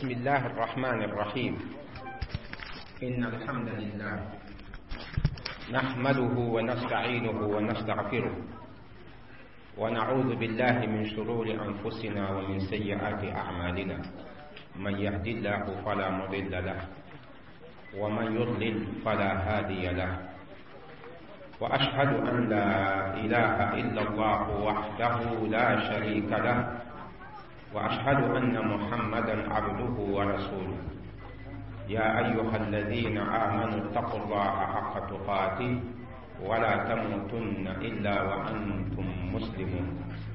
بسم الله الرحمن الرحيم. إن الحمد لله نحمده ونستعينه ونستغفره ونعوذ بالله من شرور أنفسنا ومن سيئات أعمالنا. من يهد الله فلا مضل له ومن يضلل فلا هادي له. وأشهد أن لا إله إلا الله وحده لا شريك له وأشهد أن محمدا عبده ورسوله. يا أيها الذين آمنوا اتقوا الله حق تقاته ولا تموتن إلا وأنتم مسلمون.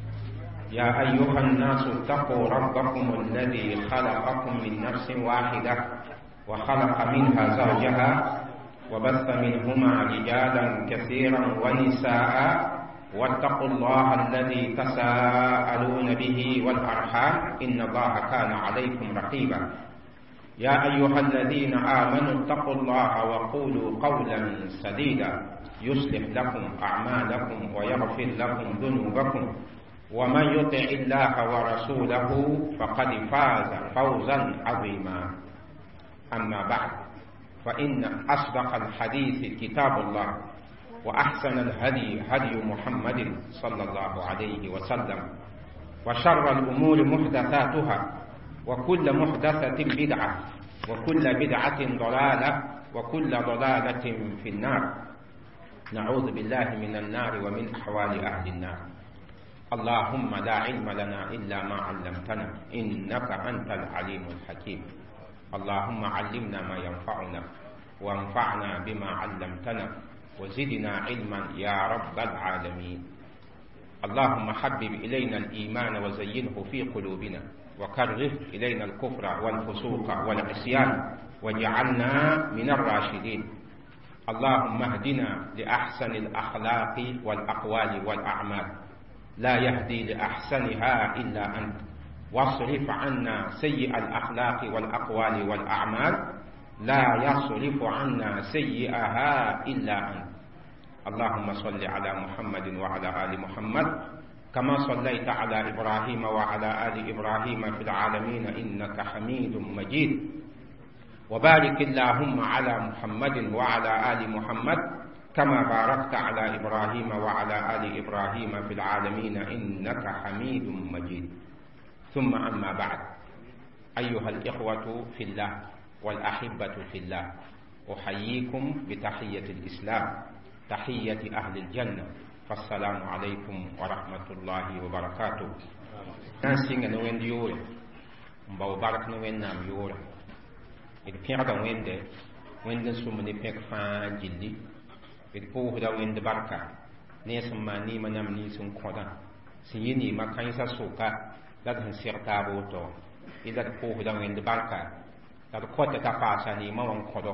يا أيها الناس اتقوا ربكم الذي خلقكم من نفس واحدة وخلق منها زوجها وبث منهما رجالا كثيرا ونساء واتقوا الله الذي تساءلون به والأرحام إن الله كان عليكم رقيبا. يا أيها الذين آمنوا اتقوا الله وقولوا قولا سديدا يصلح لكم أعمالكم ويغفر لكم ذنوبكم ومن يطع الله ورسوله فقد فاز فوزا عظيما. أما بعد، فإن أصدق الحديث كتاب الله وأحسن الهدي هدي محمد صلى الله عليه وسلم وشر الأمور محدثاتها وكل محدثة بدعة وكل بدعة ضلالة وكل ضلالة في النار. نعوذ بالله من النار ومن أحوال أهل النار. اللهم لا علم لنا إلا ما علمتنا إنك أنت العليم الحكيم. اللهم علمنا ما ينفعنا وانفعنا بما علمتنا وزدنا علما يا رب العالمين. اللهم حبب إلينا الإيمان وزينه في قلوبنا وكره إلينا الكفر والفسوق والعصيان واجعلنا من الراشدين. اللهم اهدنا لأحسن الأخلاق والأقوال والأعمال لا يهدي لأحسنها إلا أنت واصرف عنا سيء الأخلاق والأقوال والأعمال لا يصرف عنا سيئها إلا أنت. اللهم صل على محمد وعلى آل محمد كما صليت على إبراهيم وعلى آل إبراهيم في العالمين إنك حميد مجيد. وبارك اللهم على محمد وعلى آل محمد كما باركت على إبراهيم وعلى آل إبراهيم في العالمين إنك حميد مجيد. ثم أما بعد، أيها الإخوة في الله والأحبة في الله، أحييكم بتحية الإسلام، تحية أهل الجنة، فالسلام عليكم ورحمة الله وبركاته. ناسين نوين ديوري مباو بارك نوين نام يوري إذ بيغدا وين سومني بيغ فان جلي إذ بوهدا وين بركة نيسم ما نيما نام نيسم كودا سيني ما كاينسا سوكا لدهن سيرتابوتو إذا بوهدا وين بركة لدى كوتا تفاساني ما وان كودو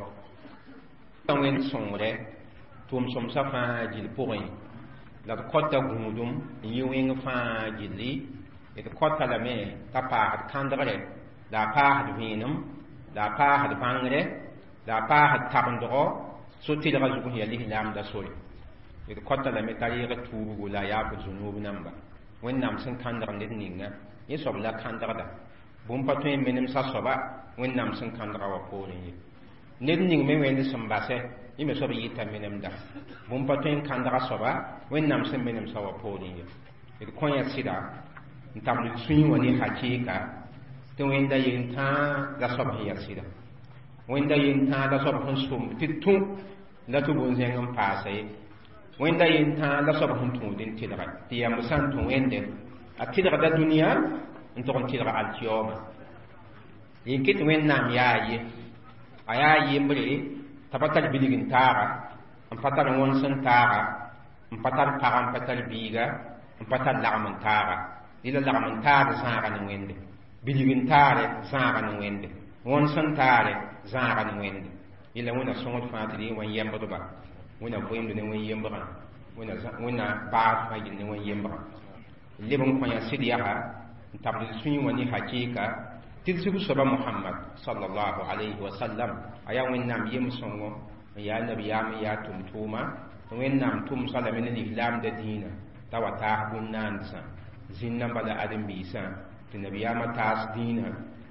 وين سونغري توم سومسا فان جل بوغين la kota gumudum yiwing fa jilli et kota la me ta pa kandre la pa vinum la pa bangre la pa tabndo so ti daga zugu ya li lam da sori et kota la me tari ga tubu la ya bu zunubu namba wen nam sun kandra ne ninga ye so la kandra da bum patwe menem sa soba wen nam sun kandra wa pori ne ning me wen sambase ime so bi tamenem da bum patwen kandara soba wen nam sem menem sawa podi e konya sida ntam ni swin woni hakika to wen da yin ta da soba ya sida wen da yin ta da soba hun sum titu la tu bon zengam pase wen da yin ta da soba hun tu din tidra ti ya musan tu wen de atidra da dunya nto kon tidra al tiyoma yin kit wen nam yayi ayayi mbre tabatal biligin tara am patal won san tara am patal param patal biga am patal lagman tara ila lagman tara sara no wende biligin tare sara no wende won san tare sara no wende ila wona songot fatiri won yamba do ba wona boyndo ne won yamba wona ba fa yin ne won yamba libon ko ya sidiya ha tabli sunyi woni hakika tilsibu soba Muhammad sallallahu alaihi wasallam aya wennam yem songo ya nabiyam ya tumtuma wennam tum salamin al-islam da dina tawata bunnan sa zinnan bala adam bisa ti nabiyama tas dina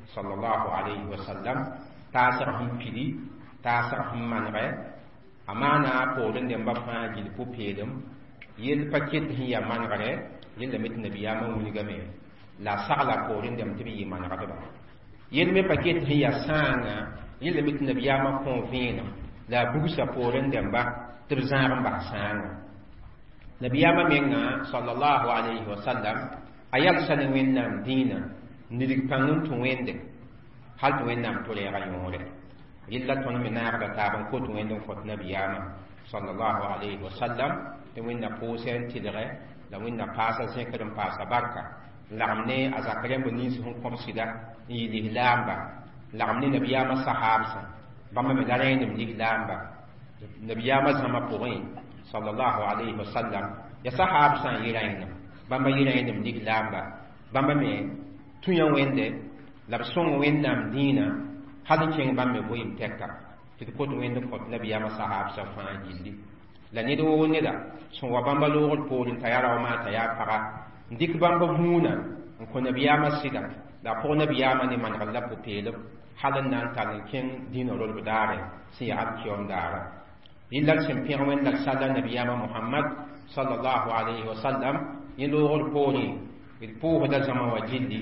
sallallahu alayhi wa sallam taasar hum pidi taasar hum manre amana polen dem ba fa gil pu pedem yel paket hiya manre yel le mit nabiyama wulgame la sagla polen dem tibi manre ba yel me paket hiya sanga yel le mit nabiyama convene la bugusa polen dem ba tib zãag ba sanga nabiyama menga sallallahu alayhi wa sallam ayal sanin wennam dina nidig pangun tu wende hal tu wennam to le ga yore illa ton mi naagda taban ko tu wendon fot nabiyama sallallahu alayhi wa sallam te wenna posen tidre la wenna pasa sen kadam pasa barka lamne azakare bani su hon kom sida yi lamba lamne nabiyama sahabsa bamba me dare ni mi lamba nabiyama sama poin sallallahu alayhi wa sallam ya sahabsa yiraina bamba yiraina mi lamba bamba me tunya wende la song wennam dina hadin ken bamme boyim tekka ti ko to wende ko nabiyama sahab sa fa jilli la ni do woni da so wa bamba lo ko podin tayara ma ta ya para ndik bamba huna ko nabiyama sida da ko nabiyama ni man galla po pelo halan nan tan ken dino lo dare si ya kiyon dara illa sem pi wen la sala nabiyama muhammad sallallahu alayhi wa sallam ni lo ko poni il po da sama wa jilli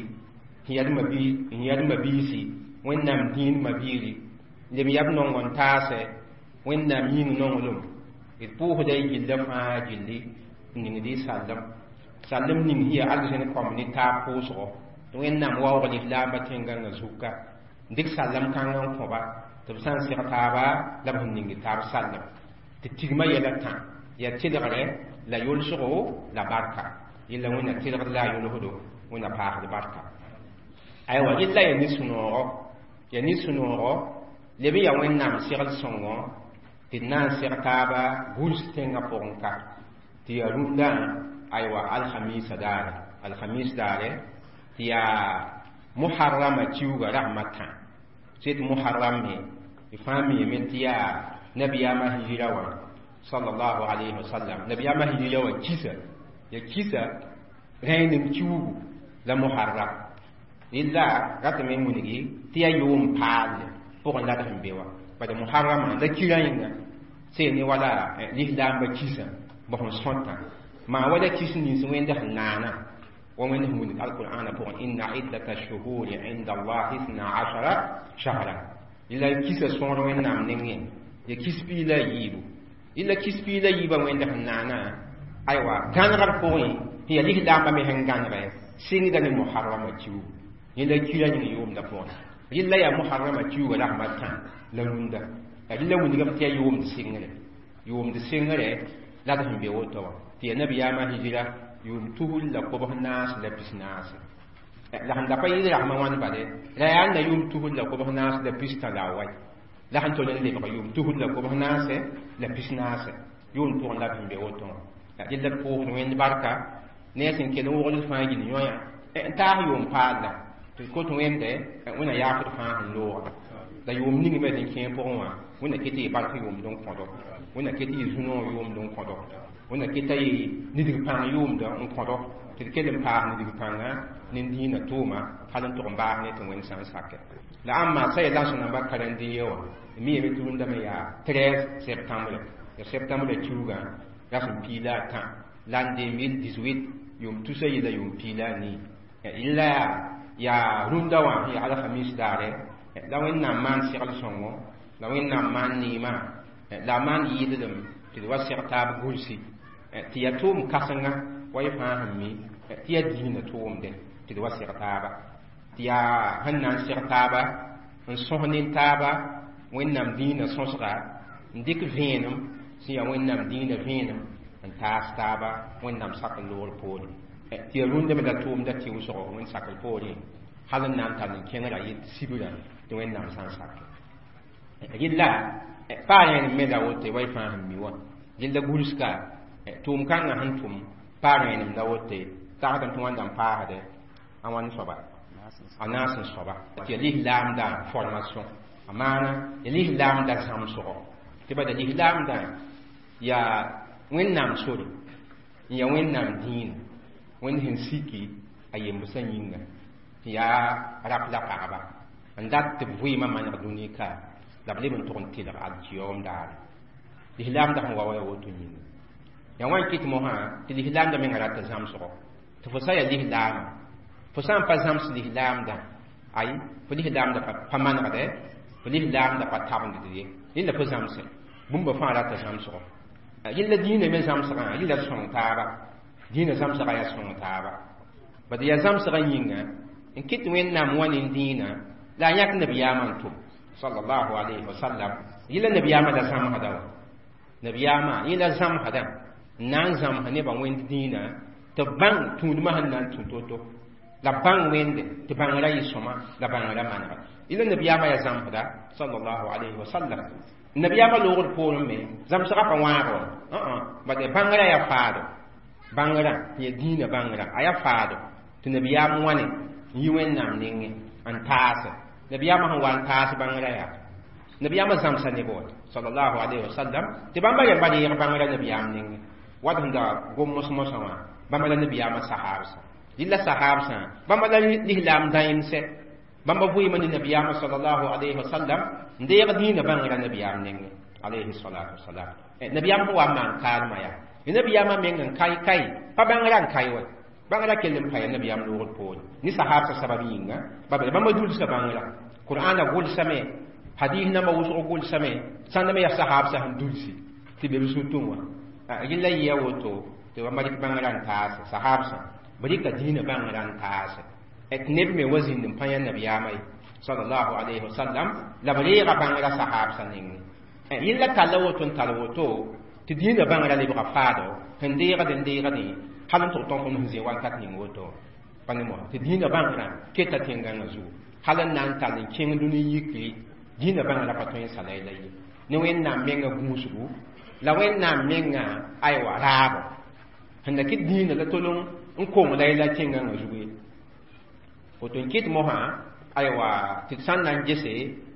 hiyadma biisi wẽnnaam dĩin mabiiri leb yab nongon taase wẽnnaam yĩng nonglem d pʋʋsda y gilla fãa gilli ningdi sallem ning hiya alsẽn kõm ne taab pʋʋsgɔ tɩ wẽnnaam waoog lislaambã tẽngãngã zuka n dɩk sallam kãngã n kõba tɩ b sã n seg taaba la b sẽn ningi taab sallem tɩ tigmã yɛla tã yaa tɩlgre la yʋlsgo la barka yella wẽnna tɩlgd la a yʋlsdo wẽnna paasd barka aywa illa ya ni sunoro lebe ya wẽnnaam segl sõngo tɩ d na n seg taaba gurs tẽngã pʋgẽ ka tɩ ya rũndã aywa alhamisa daare tɩ yaa muharrama tiuga ragmã tã tɩ muharram me y fãa meeme tɩ yaa nabiyaamã hijira wã sallallahu alayhi wa sallam nabiyaamã hijira wã kisa rẽenem tiugu la muharram illa rata me munigi tiya yum paale pokon la tan bewa bada muharrama la kirayinga se ni wala lihlam ba kisa ba hon sonta ma wala kisni so wenda nana wa min hum alquran pokon inna iddata shuhuri inda allah 12 shahra illa kisa sonro wen nam nengi ya kisbi la yibu illa kisbi la yiba wenda nana aywa gangar pokon hiya lihlam ba me hanganga singa ni muharrama chiu yẽla kira yĩng yʋʋmda pʋgẽ yella yaa muharrama tiuga ragmã tã la rũndã rɩla wilgame tɩ yaa yʋʋmd sɩngre la d sẽn be woto wã tɩ ya nabiyaamã hijira yʋʋm tusl la kobs naas la pis naase la sẽn da pa yɩl ragmã wãn bale la yaa na yʋʋm tusl la kobs naas la pis tã la a wa la sẽn tol n lebg yʋʋm tusl la kobs naase la pis naase yʋʋm pʋgẽ la b sẽn be woto wã yella d pʋʋsd wẽnd barka ne sẽn kell n wogl fãa yĩn yõya n taas yʋʋm paalla tɩ kot wẽnde wẽna yaafd fãa sẽn looga la yʋʋm ning me dẽn kẽe pʋgẽ wã wẽna ket y bark yʋʋmd n kõdg wẽna ket y zu-noog yʋʋmd n kõdg wẽna keta y nidg pãng yʋʋmda n kõdg tɩ d kell n paas nidg pãngã ne dĩinã tʋʋma hal n tʋg n baas ne tɩ wẽnd sã n sake la ãmma sa yella sẽn namba karendɩɩ wã mi yeme tɩ rũndame yaa 13 septembre septembre tiugã ra sẽn piila a tã l'an 2018 yʋʋm tusa yella yʋʋm piila a nii illa ya rũndã wã ya alhamis daare la wẽnnaam maan segl sõngo la wẽnnaam maan neemã la maan yɩɩdlem tɩ d wa seg taab gulsi tɩ ya tʋʋm kãsenga wa y fãa sẽn mi tɩ ya dĩinã tʋʋmde tɩ d wa seg taaba tɩ yaa sẽn na n seg taaba n sõs ne taaba wẽnnaam dĩinã sõsga n dɩk vẽenem sẽn ya wẽnnaam dĩinã vẽenem n taas taaba wẽnnaam sak n loogr poore tɩ ya rũndame la tʋʋmda tɩʋsgo wẽnd sakl poorẽ hal n na n tall n kẽngra yet sibrã tɩ wẽnnaam sã n sake rɩlla paa rẽenem me la woto wa y fãa sẽn mi wã rɩlla gurska tʋʋm kãngã sẽn tʋm paa rẽenem la woto tagd tɩ wãnda n paasde a wãn soaba a naas n soaba tɩ ya lislaamda formation a maana ya lislaamda zãmsgo tɩ bada lislaamdã yaa wẽnnaam sore n ya wẽnnaam dĩinã wẽnd sẽn siki a yembsã yĩnga tɩ yaa rap la pagba n dat tɩ b vɩɩmã maneg dũni ka la b leb n tʋg n tɩlg alkiyoom daare lislaamda sẽn wa wa ya woto yĩnga ya wan kɩt mosã tɩ lislaamda mengã rat zãmsgo tɩ fo sa ya lislaamã fo sã n pa zãms lislaamdã ay fo lislaamda pa manegde fo lislaamda pa tabend ye yẽnda fo zãmse bũmba fãa rat zãmsgo yella dĩinã me zãmsgã yella sõng taaba dĩinã zãmsga ya sõng taaba bad ya zãmsgã yĩnga n kɩt wẽnnaam wa ne dĩinã la a yãk nabiyaamã n tʋm sallallahu alayhi wa sallam yella nabiyaamã la zãmsda wa nabiyaamã yẽla zãmsdã n na n zãmsa nebã wẽnd dĩinã tɩ bãng tũudmã sẽn na n tũ to-to la bãng wẽnde tɩ bãng ra yɩ sõma la bãng ra manega yella nabiyaamã ya zãmsda sallallahu alayhi wa sallam nabiyaamã loogd poorẽ me zãmsga pa wãago bad bãngrã ya faado bãngrã ya dĩinã bãngrã a ya faado tɩ nabiyaam wãne n yi wẽnnaam nengẽ n taase nabiyaamã sẽn wa n taas bãngrã yaa nabiyaamã zãmsa neb wa sallallahu alayhi wa sallam tɩ bãmba rẽmba reeg bãngrã nabiyaam nengẽ wat sẽn da gom mos-mosã wã bãmba la nabiyaamã sahaabsã yella sahaabsã bãmba la lislaam dãyemsɛ bãmba vɩɩmã ne nabiyaamã sallallahu alayhi wa sallam n deeg dĩinã bãngrã nabiyaam nengẽ alayhi salatu wasalam nabiyaam sẽn wa n maan kaalmã yaa nabiyaamã meng n kai pa bãngrã n kai wa bãngrã kell n pa ya nabiyaam loogd poore ne sahaabsã sabab yĩnga bãmba dulsa bãngrã qur'ana gʋlsame hadis namba wʋsg gʋlsame sãndame ya sahaabsã sẽn dulsi tɩ be b sũ-tʋm wã yella yɩya woto tɩ bãmba rɩk bãngrã n taase sahaabsã b rɩka dĩinã bãngrã n taase tɩ neb me wa zĩnd n pa yã nabiyaamã ye sallallahu alayhi wa sallam la b reega bãngrã sahaabsã nengẽ yella talla woto n tar woto tɩ dĩinã bãngrã lebga faado sẽn deegdẽ hal n tʋg tõnd sẽn zĩ wakat ning woto pa ne mosã tɩ dĩinã bãngrã keta tẽngãngã zugu hal n na n tall n kẽng dũni yikri dĩinã bãngrã pa tõe n sa la la ye ne wẽnnaam menga gũusgu la wẽnnaam menga aywa raabo sẽn da kɩt dĩinã la tol n kong la la tẽngãngã zugu ye woto n kɩt mosã aywa tɩ d sãn na n gese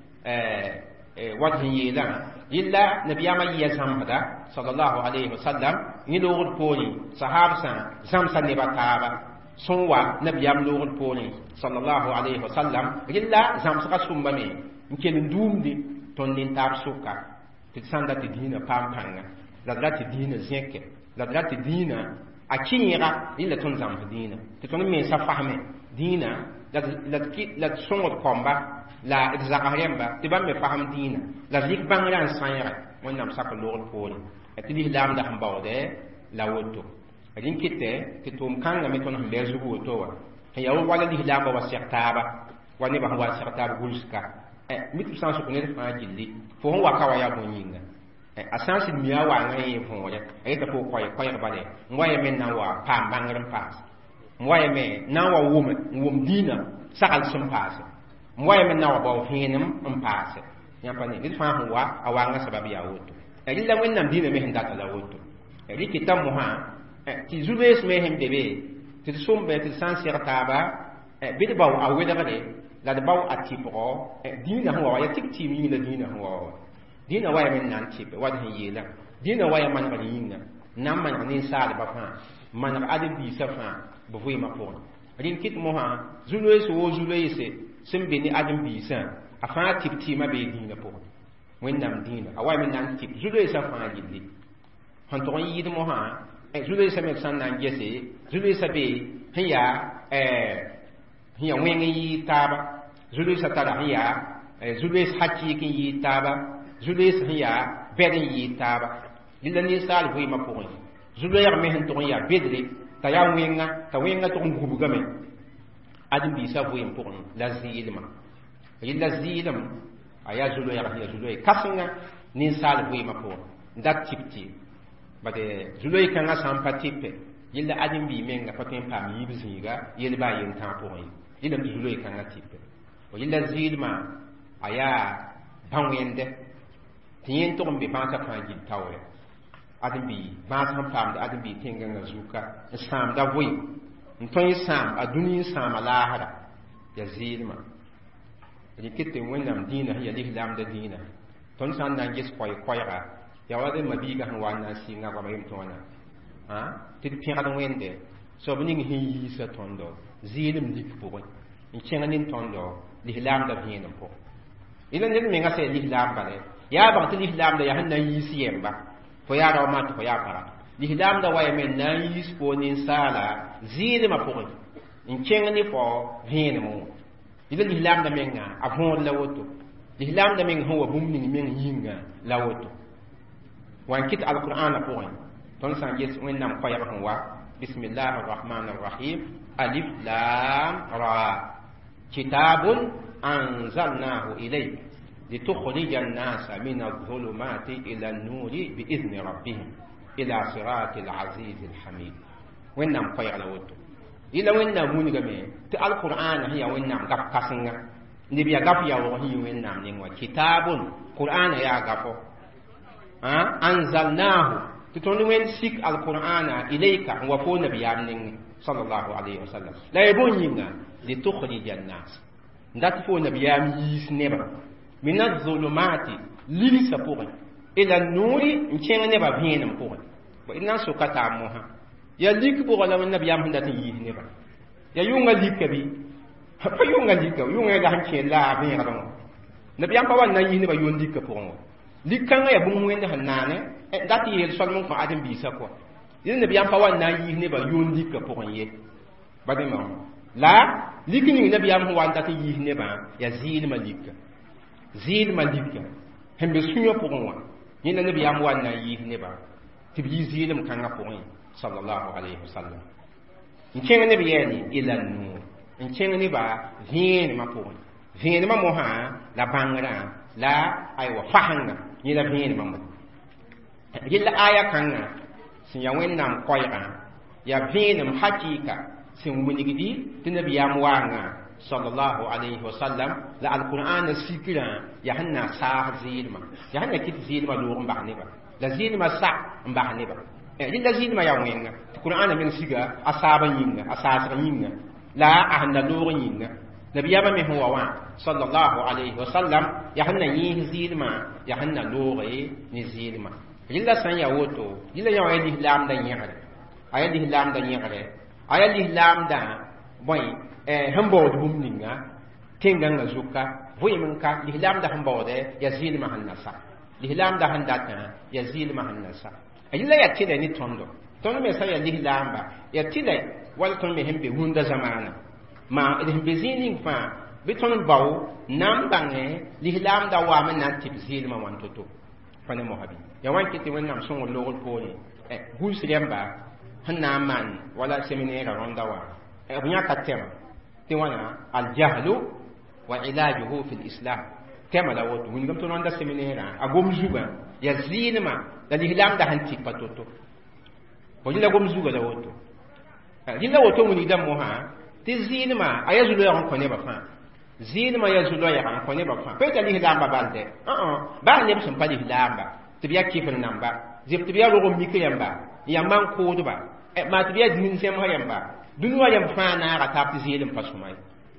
wat sẽn yeelã yella nabiyaamã yɩya zãmsda sallallahu alayhi wa sallam yẽ loogd poorẽ sahaabsã zãmsa nebã taaba sõn wa nabiyaam loogd poorẽ sallallahu alayhi wa sallam yella zãmsga sʋmba me n kell n duumde tõnd nin-taab sʋka tɩ d sãnda tɩ dĩinã paam pãnga la d ra tɩ dĩinã zẽke la d ra tɩ dĩinã a kɩɩga yella tõnd zãms dĩinã tɩ tõnd mensa fasme dĩinã la d sõngd kɔmba la d zags rẽmba tɩ bãmb me fasem dĩinã la d rɩk bãngrã n sãyɛga wẽnnaam sak n loogd poorẽ tɩ lislaamda sẽn baoodɛ la woto rẽ kɩtɛ tɩ tʋʋm kãngã me tõnd sẽn bɩa zugu woto wa sẽn ya wala lislaambã wa sɛg taaba wa nebã sẽn wa sɛg taab gʋlsga mi tɩ b sã n sʋk ned fãa gilli fo sẽn wa ka wa yaa bõe yĩnga a sã n sɩd mia waangã yẽ võore a yeta fo koɛɛg bale n wa ya me n na n wa paam bãngr n paase n wa ya me na n wa wʋm dĩinã sagl sẽn paase n wa ya me n na wa bao vẽenem n paase yãmpa ne ned fãa sẽn wa a waangã sabab yaa woto rɩla wẽnnaam dĩinã me sẽn data la woto rɩkɩta mosã tɩ zu-loees me sẽn be be tɩ d sõmbe tɩ d sã n seg taaba bɩ d bao a welgre la d bao a tɩpgɔ dĩinã sẽn wa wa ya tɩk tɩɩm yĩngla dĩinã sẽn wa wa dĩinã wa ya me n na n tɩpe wa d sẽn yeelã dĩinã wa ya manegr yĩnga n na n maneg ninsaalbã fãa maneg ãdem-biisã fãa b vɩɩmã pʋgẽ rɩn kɩt mosã zu-loees woo zu-loeese sẽn be ne ãdem-biisã a fãa tɩp tɩɩmã bee dĩinã pʋgẽ wẽnnaam dĩinã a wa ya me n na n tɩp zu-loeesã fãa gilli sẽn tʋg n yɩɩd mosã zu-loeesã me sãn na n gese zu-loeesã be sẽn yaa wẽng n yɩɩd taaba zu-loeesã tara sẽn yaa zu-loees hakɩɩk n yɩɩd taaba zu-loees sẽn yaa bɛd n yɩɩd taaba rɩla ninsaal vɩɩmã pʋgẽ zu-loɛɛg me sẽn tʋg n yaa bedre t'a yaa wẽnga t'a wẽnga tʋg n gubgame ãdem-biisã vɩɩm pʋgẽ la zɩɩlmã rɩla zɩɩlem a yaa zu-loɛɛg sẽn yaa zu-loɛɛ kãsenga ninsaal vɩɩmã pʋgẽ n dat tɩp-tɩ bad zu-loɛɛ kãngã sã n pa tɩpe yella ãdem-bii menga pa tõe n paam yɩɩb zĩiga yel baa yen-tãag pʋgẽ ye yɩlame tɩ zu-loɛɛ kãngã tɩpe yella zɩɩlmã a yaa bã-wẽnde tɩ yẽn tʋg n be bãasã fãa gill taoorɛ ãdem-bii bãas sẽn paamda ãdem-bii tẽngãngã zuka n sãamda vɩɩm n tõe n sãam a dũni n sãama laasra ya zɩɩlmã rɩkɩt tɩ wẽnnaam dĩinã sẽn ya lislaamda dĩinã tõnd sã n na n ges koɛɛg-koɛɛga ya wa d mabiigã sẽn wa n na n sɩnga goama yem tõona tɩ d pẽgd wẽnde soab ning sẽn yiisa tõndo zɩɩlem lik pʋgẽ in chenganin tondo l'islam da vien po ila ne me ngase l'islam bale ya ba ti l'islam da ya hanna yisi yemba fo ya ra ma to ya para l'islam da wa men na yis po nin sala zile ma po in chengani po vien mo ila l'islam da menga avon la woto l'islam da menga ho bum ni men yinga la woto wan kit al-Qur'an po ton san yes wennam ko ya wa bismillahir rahmanir rahim alif lam ra kitabun anzalnahu ilayk litukhrijan nasa min adh-dhulumati ila an-nuri bi'izni rabbihim ila siratil azizil hamid wennam ko ya la woto ila wennam mun game ti al-Qur'an hiya wennam gaf kasinga ni biya gaf ya wo hi wennam ni wa kitabun Qur'an ya gafo anzalnahu titoni wen sik al-Qur'ana ilayka wa fo nabiyam ning sallallahu alayhi wasallam la yebon yinga li tukhrijan nas ndat fo nabiyam yis neba min adh-dhulumati lili sapore ila nuri nchenga neba vienam pore ba inna sukata moha ya lik bo la nabiyam ndat yis neba ya yunga likabi pa yunga likabi yunga ga hanche la bien radon nabiyam pa wan na yis neba yon likka pore likanga ya bum wende hanane dati yel solmon fa adam bisa ko yin nabi am fa wan na yi ne ba yondi ka pokon ye badima la likini nabi am wan dati yi ne ba ya zil malika hembe sunyo pokon wa yin nabi am wan na yi ne ba tibi zilim kanga pokon sallallahu alaihi wasallam in cenga nabi yani ila nur in cenga ne ba vien ma pokon vien ma mo ha la bangra la aywa fahanga ni la vien ma mo yilla aya kanga sin ya wennam koyra ya vinam hakika sin wunigidi tinabiyam wanga sallallahu alaihi wasallam la alquran sikira ya hanna sa zilma ya hanna kit zilma lo mbani ba la zilma sa mbani ba yilla zilma ya wenga alquran min siga asaba yinga asasa yinga la ahna lo yinga nabiyama me huwa wa sallallahu alaihi wasallam ya hanna yin zilma ya hanna lo ni zilma yilla san ya woto yilla ya wa l'islam da yare aya l'islam da yare aya l'islam da boy hambo dum ninga tinga nga zuka voy mun ka l'islam da hambo de yazil mahannasa l'islam da handata yazil mahannasa yilla ya tile ni tondo me sa ya l'islam ba ya tile wal ton me hembe hunda zamana ma hembe zinin fa biton bawo nam bange l'islam da wa man na tip zil ma wantoto fane mohabi ya wanki ti wennam songo logol poni gus lemba hanna man wala seminaire ronda wa bunya katema ti wana al jahlu wa ilajuhu fil islam tema la wotu wingam to ronda seminaire agom zuga ya zinma da l'islam da hanti patoto wajila gom zuga la wotu dilla woto muni dam moha ti zinma ayazulu ya ko ne ba fa zinma yazulu ya ko ne ba fa pe ta l'islam ba balde ba ne bi pa l'islam ba tibiya kifin namba zip tibiya rogo mikri yamba yamman kodu ba ma tibiya din sem ha yamba dunwa yam fana ga tap zilim pasumai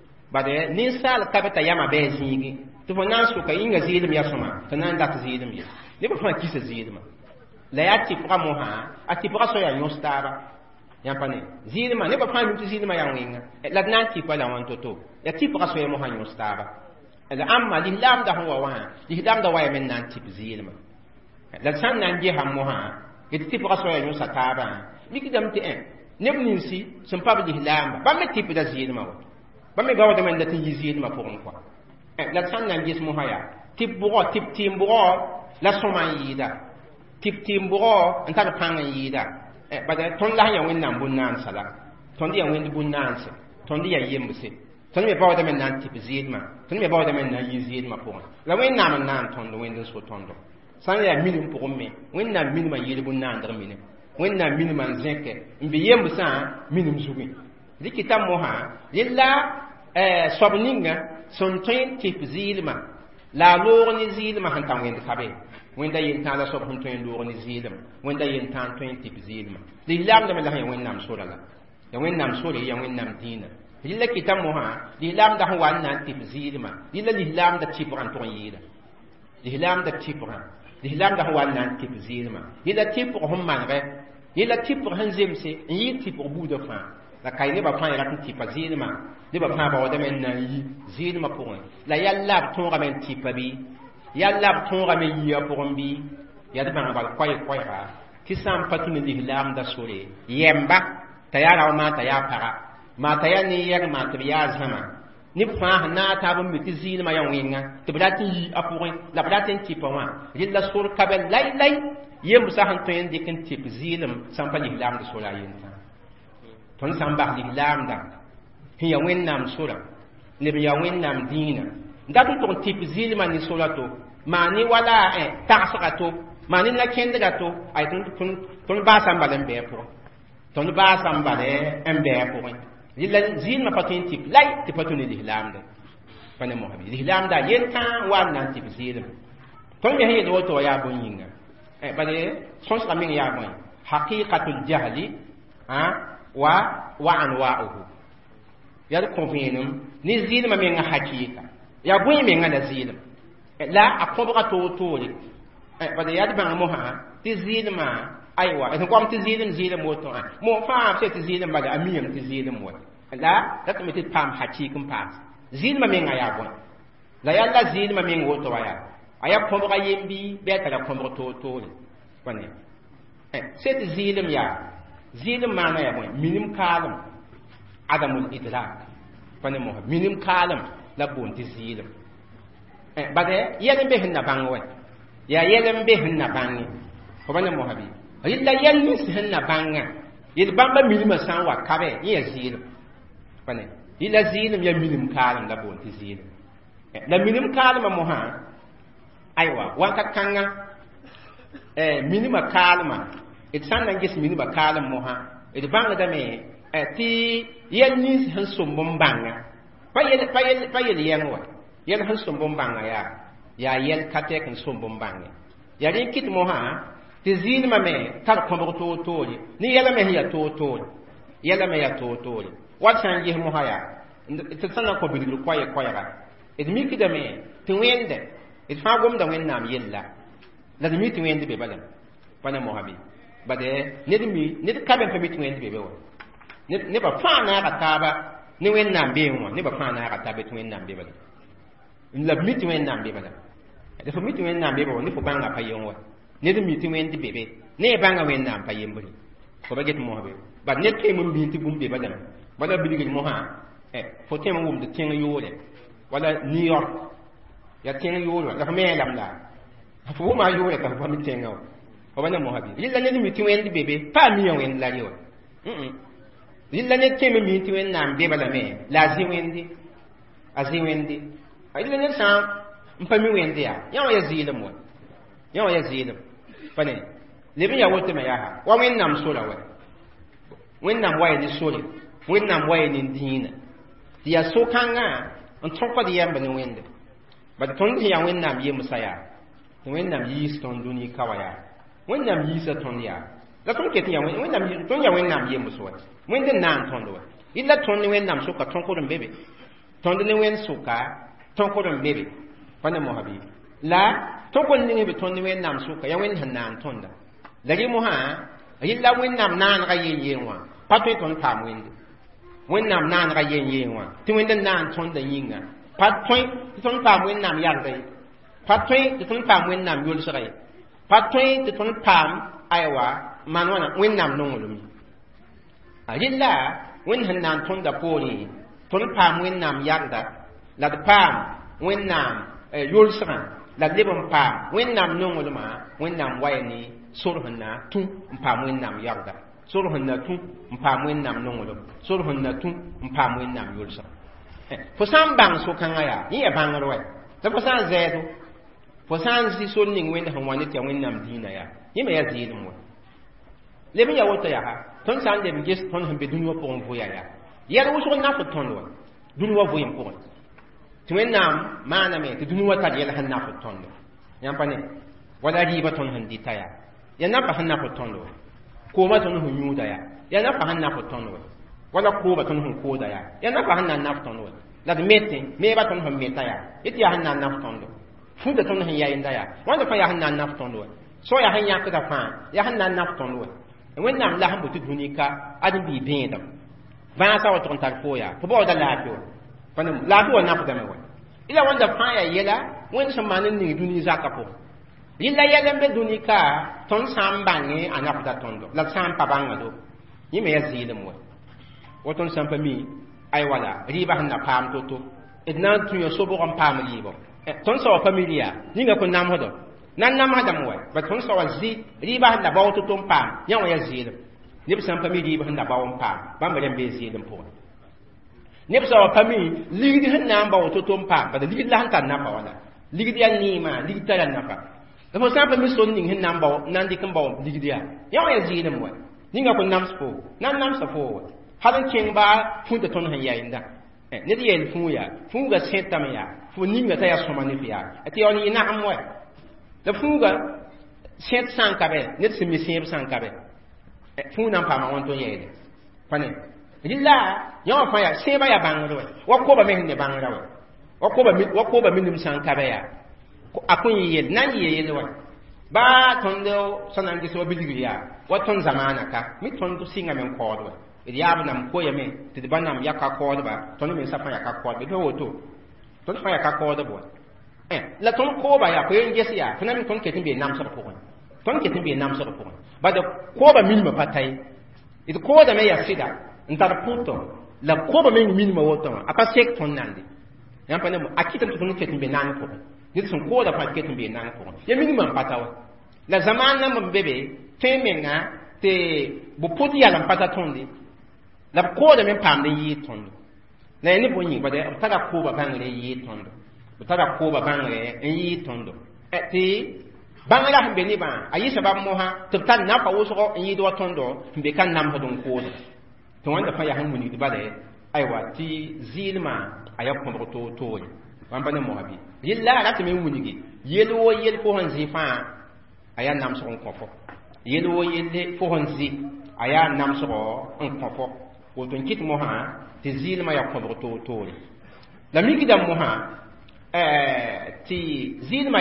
bade ni sal kabata yama be zingi to fona su ka inga zilim ya suma tanan da zilim ya ne ba fa kisa zilim la yati pra moha ati pra so ya nyostara yampane zilima ne ba fa mi zilima ya winga la nanti pa la wantoto ya ti pra so ya moha nyostara la amma lillam da huwa wa lillam da wa ya men nanti zilima la san nan je ham moha ti pra so ya nyostara likidam ti neb ninsi sẽn pa b lislaamba bãmb me tɩp da zɩɩdmã wa bãmb me gaoodã me la tɩ yɩ zɩɩdmã pʋgẽ kɔa la d sãn na n ges mosã yaa tɩp bʋgɔ tɩp tɩɩm bʋgɔ la sõma n yɩɩda tɩp tɩɩm bʋgɔ n tar pãng n yɩɩda bada tõnd la sẽn ya wẽnnaam bũn-naansã la tõnd ya wẽnd bũn-naanse tõnd ya yembse tõnd me baooda me na n tɩp zɩɩdmã tõnd me baooda me n na n yɩ zɩɩdmã pʋgẽ la wẽnnaam n na n tõnd wẽnd n so tõndo sãn yaa minim pʋgẽ me wẽnnaam minimã yɩɩd bũn-naandg mine wẽnnaam minimã n zẽke n be yembsã minim zugẽ rɩkɩtã mosã yella soab ninga sẽn tõe n tɩp zɩɩlmã la a loog ne zɩɩlmã sẽn ta wẽnd ka be wẽnda yentãã la soab sẽn tõe n loog ne zɩɩlm wẽnda yentãã tõe n tɩp zɩɩlmã lislaamdame la sẽn ya wẽnnaam sora la ya wẽnnaam sore ya wẽnnaam dĩinã yella kɩtã mosã lislaamda sẽn wa n na n tɩp zɩɩlmã yella lislaamda tɩpgã n tʋg n yɩɩda lislaamda tɩpgã lislaamda sẽn wa n na n tɩp zɩɩlmã yella tɩpg sẽn manegɛ yella tɩpg sẽn zemse n yɩɩd tɩpg buudã fãa la kay ne ba fa ya kan tipa zilma ne ba fa ba wada men na yi zilma pour la yalla ton ga men tipa bi yalla ton ga men yi pour bi ya da ban ba koy ra ti sam patuni lihlam da sore yemba tayara ma taya para ma taya ni yer ma tiya zama ni fa na ta bu mi ti zilma ya winga to bada ti apurin la bada tin tipa wa yilla sur kabel lay yem sa han to yen dikin tip zilm sam pa lihlam da sore ayin ton sam ba lihlam da hiya wennam sura ne bi ya wennam dina ndatu to tip zilma ni sura to mani wala ta'saqatu mani la kendaga to ay ton ba sam ba lembe pour ton ba sam ba le embe pour yilla zilma patin tip lay ti patuni lihlam da pane mo habi lihlam da yen kan wa nan tip zilm ton me he do to ya bunyinga bale sons la min ya boy haqiqatul jahli wa anwa'uhu ya ko finum ni zilma min haqiqa ya buny min ngada zilm la akobra to le bale ya ban mo ha ti zilma aywa en kom ti zilm mo to mo fa se ti zilm bale amiyam ti zilm mo la dat mi ti pam haqiqum pas zilma min ya boy la ya la zilma min wo to ya aya kobra yembi be ta la kobra to le bane se ti zilm ya zilm ma na ya boy minim kalam adamul idrak bane mo minim kalam la bon ti zilm bade yelen be hinna bangwe ya yelen be hinna bangi ko bane mo habi illa yelen hinna banga yel bamba milima san wa kabe ya zilm bane illa zilm ya minim kalam la bon ti zilm la minim kalam mo ha aywa wanka kanga minima kalma it sanna gis minima kalam mo ha it banga da me ti yelni han sumbum banga payel yenwa yel han sumbum banga ya yel kate kan sumbum banga ya rin kit mo ha ti zilma me tar ko to ni yela me ya to yela me ya to wat san gi mo ha ya it sanna ko bidilu koya ga it mi kida me ti wende it fa gom da wennam yella la mi ti wende be balam pana mo habi bade ne de kaben fa mi ti wende be wo ne ba fa na ka taba ni wennam be wo ne ba fa na ka taba ti wennam be balam la mi ti wennam be balam de fa mi ti wennam be wo ne fo banga pa yon wo ne de mi ti wende be ne banga wennam pa yembo ko ba get mo habi ba ne te mo bi ti bum be balam bada bidigil mo ha fo te mo wum de tin yole wala New York ya tin yole la me lam la fo ma yole ka fa mi tenga ko bana mo habi yilla ne mi ti wendi bebe pa mi yon en la yo yilla ne te mi ti wen nam be bala me la zi wendi azi wendi yilla ne sa mpa mi wendi ya ya zilem mo ya zilem pane le bi ya wote me ya ha wa wen nam so la wa wen nam wa ni so le wen nam wa ni dina ya so kanga on tropa di yamba ni wende ba ton ti ya wen nam ye musaya wen nam yi ston duni kawaya wen nam yi sa ton ya la ton ke ti ya wen nam yi ton ya wen nam ye muso wen den nan ton do illa ton ni wen nam so ka ton ko dum bebe ton ni wen so ka ton ko dum bebe pana mo habi la ton ko ni be ton ni wen nam so ka ya wen han nan ton da lagi mo ha illa wen nam nan ga ye wa patwe ton tam wende wen nam nan ga ye wa ti wen den nan ton da yinga patwe ton tam wen nam yang dai patwe ton tam wen nam yul sarai patwe ton tam aiwa manwana wen nam nongolum ajilla wen han nan ton da poli ton pam wen nam yang da la da pam wen nam yul sarai la lebon pam wen nam nongoluma wen nam wayni sur hanna tu pam wen nam yang da sur hanna tu pam wen nam nongolum sur hanna tu pam wen nam yul sarai fo sam bang so kanga ya ni ya bang ro ta fo san zedo fo san si son ning wen han wani ti wen nam dina ya ni me ya zin mo le bi ya wota ya ha ton san de gis ton han be dunwa po on voya ya ro so na fo ton wa dunwa vo yim po ti wen nam mana me ti dunwa ta ya han na fo ton do yam pa ne wala ri ba ton han di ta ya na pa han na fo ton do ko ma ton hu nyu da ya na pa han na fo ton do wala ko ba ton hun ko da ya na pa han na naf ton do la de metin me ba ton hun meta ya iti ya han na naf ton do fu da ton hun ya inda ya wanda fa ya han na naf ton do so ya han ya ka da fa ya han na naf ton do wen nam la han bu tu dunika adin bi bin da ba sa wa ton tar foya fo bo da la do panem la do na fo da me wa ila wanda fa ya yela wen samanin ni duni zaka po illa yela be duni ka ton sam bangi ana fo da tondo la sam pa banga do yime ya zilem wa woton sam pa mi ay wala riba hanna pam to idna tu yo sobo on pam riba ton so familia ninga ko nam hodo nan nam hadam wa ba ton so wazi riba hanna ba to ton pam yan wa ya zilem nib sam pa mi riba hanna ba on pam ba ma dem be zilem po nib so pa mi ligi hanna ba to ton pam ba ligi la han kan na pa wala ligi ya ni ma ligi tara na pa da mo sam pa mi son ning hanna ba nan di kan ba ligi ya yan wa ya zilem wa ninga ko nam spo nan nam sa fo hadan king ba fu de ton han ya inda ne di el fu ya fu ga setam ya fu ninga ta ya soma ne fiya ati oni ina amwa da fu ga set san ka be ne se mi sem san ka be fu nan pa ma won to yede pane dilla yo fa ya se ba ya bang ro wa ko ba me ne bang ro wa ko ba mi nim san ka be ya akun yi nan yi wa ba tondo sanan gi so biligi ya wa ton zamana ka mi ton to singa men ko do yaab nam ko yame ti de banam yakka ko ba ton mi sa fa yakka ko be do to ton fa yakka ko do bo la ton ko ba ya ko yen gesi ya fana mi ton ke tin be nam sa ko ton ke tin be nam sa ko ba de ko ba min ma patai it ko da me ya sida ntar puto la ko ba min ma woto apa sek ton nandi yan pa ne mo akita ton ke tin be nan ko ni son ko da pa ke tin be nan ko ya min ma patawa la zaman na mo bebe temenga te bo poti ya lam pata tondi la ko da men pam de yi tondo la ni bo yin ba de ta da ko ba bangre yi tondo ta da ko ba bangre en yi tondo ti bangla hambe ni ba ayi sabab mo ha to tan na pa wo so yi do tondo be kan nam ha don ko to wanda fa ya han muni di ba de aiwa ti zilma aya ko to to wan ba ne mo habi yilla ra te men muni gi yelo yel ko han zifa aya nam so ko fo yelo yel fo han zi aya nam so ko fo woton kit mo ha ti zilma ya ko to la mi gidam mo ha ti zilma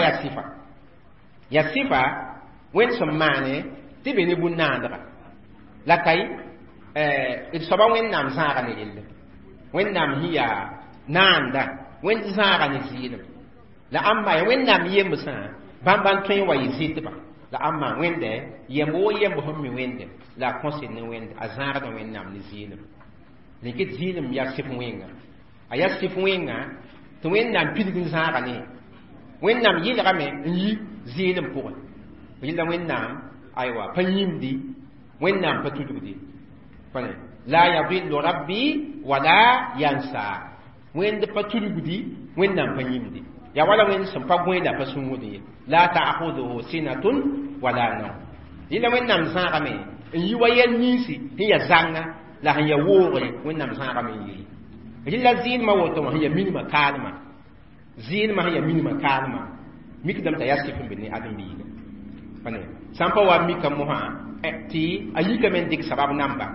ya sifa wen so mane ti be ni bunandra la kai it so ba wen nam zara ni yelle wen nam hiya nanda wen zara ni zilma la amma wen nam yemsa ban twen wa yizitba la amma wen de yembo mi wen de la konsin ni wen azara do wen nam ni zilma likit zilm ya sif wenga aya sif wenga to wen nam pidgin zara ni wen nam yilga me yi zilm pour yilla wen nam aywa panyimdi wen nam patududi pane la yadillu rabbi wala yansa wen de patududi wen nam panyimdi ya wala wen sam pa gwenda pasumudi la ta'khudhu sinatun wala nawm yilla wen nam zara me yi wayen nisi hiya zanga la hanya wore wennam zanga min yi rilla zin ma woto ma hiya minima kalma zin ma hiya minima kalma mikdam ta yasifin bin adam bi pane sampa wa mikam moha ti ayika men dik sabab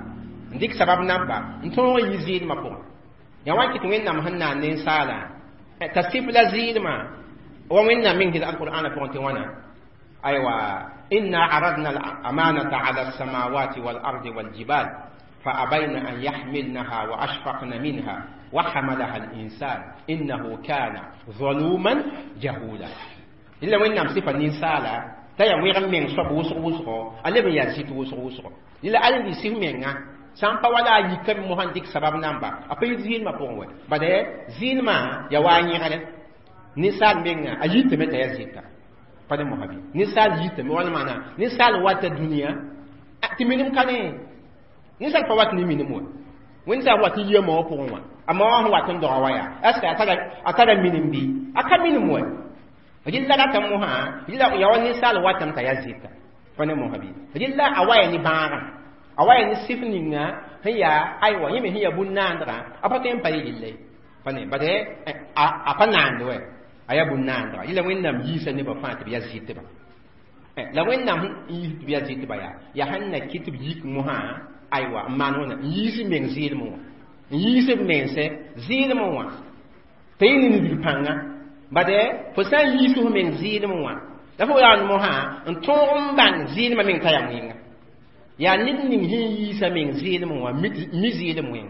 namba nton yi zin ma po ya wa kitu wennam hanna ne sala tasif la zin ma wa wennam min hil alquran po ti wana aywa inna aradna al amanata ala as-samawati wal ardi wal jibal فأبين أن يحملنها وأشفقن منها وحملها الإنسان إنه كان ظلوما جهولا إلا وإن نمسف الإنسان تيا ويرم من صب وسر ألم يزيد وسر إلا ألم يسير منها سامبا ولا يكم مهندك سبب نمبا أبي زين ما بقول بدأ زين ما يواني على نسال منها أجيت متى يزيد pada mohabi nisal yite mi wala mana nisal wata dunia timinum kane nisal pa wat ni minimo winsa wat yemo po wa ama wat ndo waya aska ataga minimbi aka minimo jilla la tam moha jilla ya wani nisal watam ta yazita pada mohabi jilla awaya ni bara awaya ni sifninga hiya aywa yimi hiya bunandra apatem pari jille pane bade apanando we aya bunandra ila wennam yisa ne ba fati biya zitte ba la wennam yi biya zitte ba ya hanna kitib yik muha aywa manona yisi men zilmo yisi mense zilmo wa tayni ni bilpanga bade fo san yisu men zilmo wa da fo ya muha ntom ban zilma men tayam ninga ya nidni hi yisa men zilmo wa mi zilmo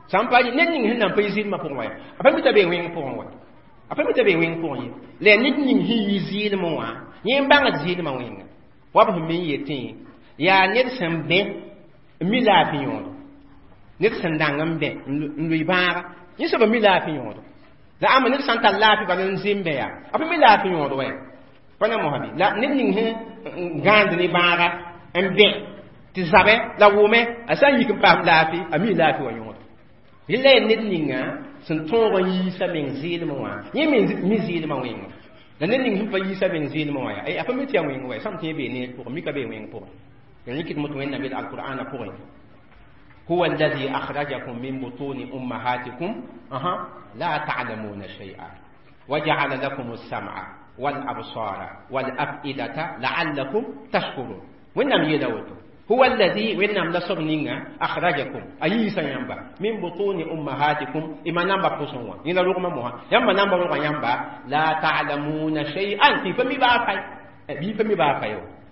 sampari ned ning hin nan pa yizil ma pour wa apa mi tabe wen pour wa apa mi tabe wen pour yi le ned ning hi yizil mo wa yin bang zil ma wen wa ba mi yete ya ned sembe mi la fi yon ned sandangam be lui bara yin so ba mi la fi yon la am ned santa la fi ba ned zimbe ya apa mi la fi yon wa pana mo habi la ned ning hin gand ni bara embe ti zabe la wume asan yikin pa la fi ami la fi wa yon yile ned ninga sun tongo yi sa men zil mo wa yi mi zil ma wen la ned ning pa yi sa men zil mo wa ay apa mi ti wen wa sam ti be ne pour mi ka be wen pour yani kit mutu wen nabi alquran pour huwa alladhi akhrajakum min butuni ummahatikum la ta'lamuna shay'a waja'ala lakum as-sam'a wal absara wal af'idata la'allakum tashkurun wannan yadawatu هو الذي وإنما لصبنينا أخرجكم أي سينبا من بطون أمهاتكم إما نمبر قصوا إن لغم موها يما نمبر لغم ينبا لا تعلمون شيئا في فمي بافاي بي فمي بافاي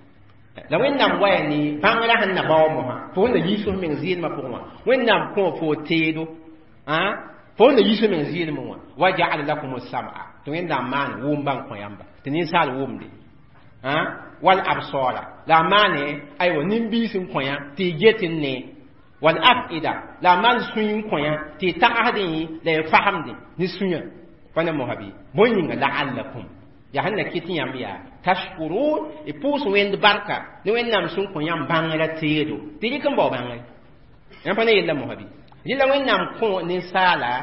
لو إنما ويني بانغلا هنباو موها فهنا يسوع من زين ما فهما وإنما كون فوتيدو فهنا يسوع من زين موها وجعل لكم السمع تو إنما مان وومبان كون ينبا تنسال وومدي wal absara la mane aywa nimbi sin koya ti getin ne wal afida la man suyin koya ti ta'adin la fahamdi ni sunya fana mohabi boyinga la'allakum ya hanna kitin yambiya tashkurun e pus wend barka ni wennam sun koya bangala tedo ti kan bo bangala yan fana yella mohabi yilla wennam ko ni sala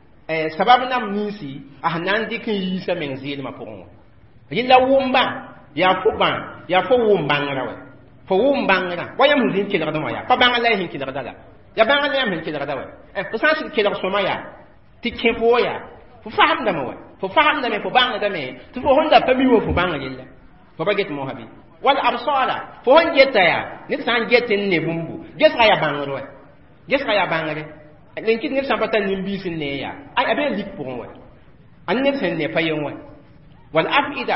sababu nam nisi ahnan dikin yisa men zilma pon yilla wumba ya fuban ya fo wum bangra wa fo wum bangra wa yam hin kila da ya fa bangala hin kila da la ya bangala yam hin kila da wa fo sa shi kila so maya ti kefo ya fo faham da ma wa fo faham da me fo bangala da me to fo honda pa mi wo fo bangala yilla fo baget mo habi wal absara fo hon jetta ya ni san jetin ne bumbu gesa ya bangara wa gesa ya bangare len kit ne san patan nimbi sin ne ya ay abe lik pour wa an ne sen ne payon wa wal afida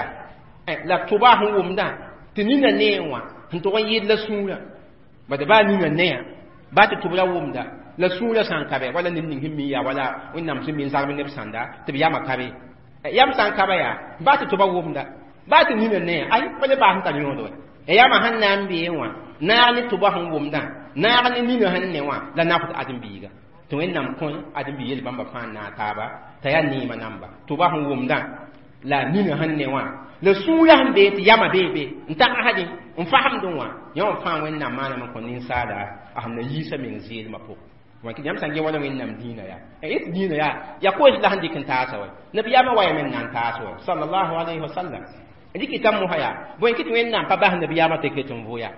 la tuba hu wumda tinina newa nto wan yid la sura ba da ba nina ne ba ta tuba wumda la sura san kabe wala nin nin himmi ya wala winnam sun min zarmin ne sanda to biya makabe yam san kabe ya ba ta tuba wumda ba ta nina ne ai wala ba han ta ni wodo ya ma han nan biye wa na ni tuba hu wumda na ni nina han ne wa la na fata adin biga to winnam kon adin biye bamba fan na taba ta ya ni manamba tuba hu wumda la nina han ne wa le suya hande ti yama bebe nta ahadi faham dunwa yawan fa wannan malamin kunnin sada ahna yisa min zil mapo wa ki jam sange wala wannan dina ya dina ya ko la handi kan ta sawa nabi yama waya min nan ta sawa sallallahu alaihi wasallam diki tamu haya boy kit wannan pa ba nabi yama te ketun voya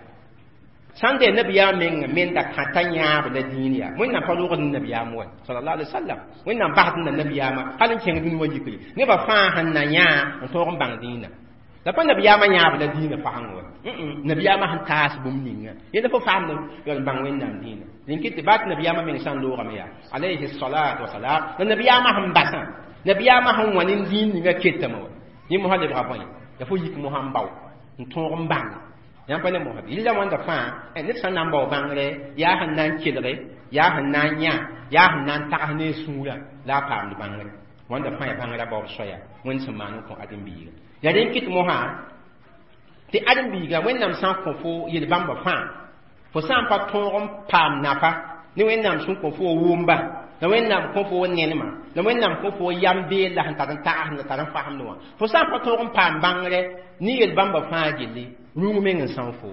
sande nabi yama min ta katanya ba da diniya mun nan fa lokacin nabi yama sallallahu alaihi wasallam wannan ba hadin nabi yama halin ken dun waji kuli ne ba fa hananya to ron bang dina da pa nabi yama nya ba da dina fa hanwa nabi yama han tas bum ninga yeda fa fam yo bang wannan dina linkit ba nabi yama min san lo ramya alaihi salatu wassalam nabi yama han basan nabi yama han wanin din ninga ketama ni mo hade ba boy da fo yik mo han baw to ron bang yan pa ne mo habi illa wanda fa ne san nan baw bangre ya han nan kilre ya han nan nya ya han nan ta ne sura la pam ni bangre wanda fa ya bangre baw soya won samanu ko adin biga ya den kit mo ha ti adin biga wen nam san ko fo yel bamba fa fo san pa ton pam nafa ni wen nam sun ko fo wumba la wen nam ko fo nenema la wen nam ko fo yambe la han ta ta faham no fo san pa ton pam bangre ni yel bamba fa gilli rungu men san fo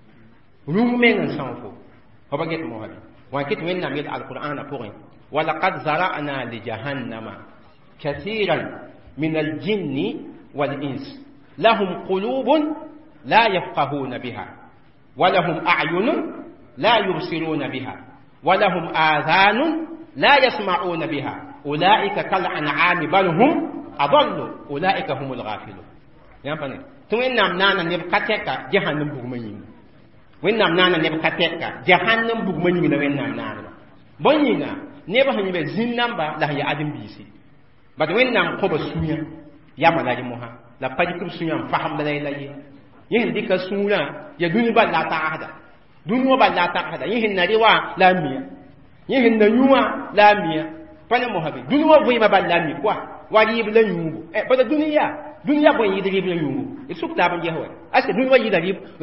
ho baget mo habi wa kit wen nam yel alquran apore wa laqad zara'na li jahannama kathiran min aljinni wal ins lahum qulubun la yafqahuna biha wa lahum a'yunun la yubsiruna biha wa lahum adhanun la yasma'una biha ulaika kal an'ami bal hum adallu ulaika humul ghafilun yan pane to wen nam nana ne kateka jahannam bugma yin wen nam nana ne kateka jahannam bugma yin na wen nam nana bonyina ne ba hanyi be zin namba la ya adim bisi ba wen nam ko ba sunya ya malaji moha la padi kum sunya faham da la yi yin dika sunya ya duni ba la ta'ada duni ba la ta'ada yin na riwa la miya Yin hin na yuwa la miya. Pana mohabi. Duniya voyi ma ba la mi kwa. Wali ibla yungu. Pada duniya voyi yidri ibla yungu. Isuk da ban jehoy. Aske duniya yidra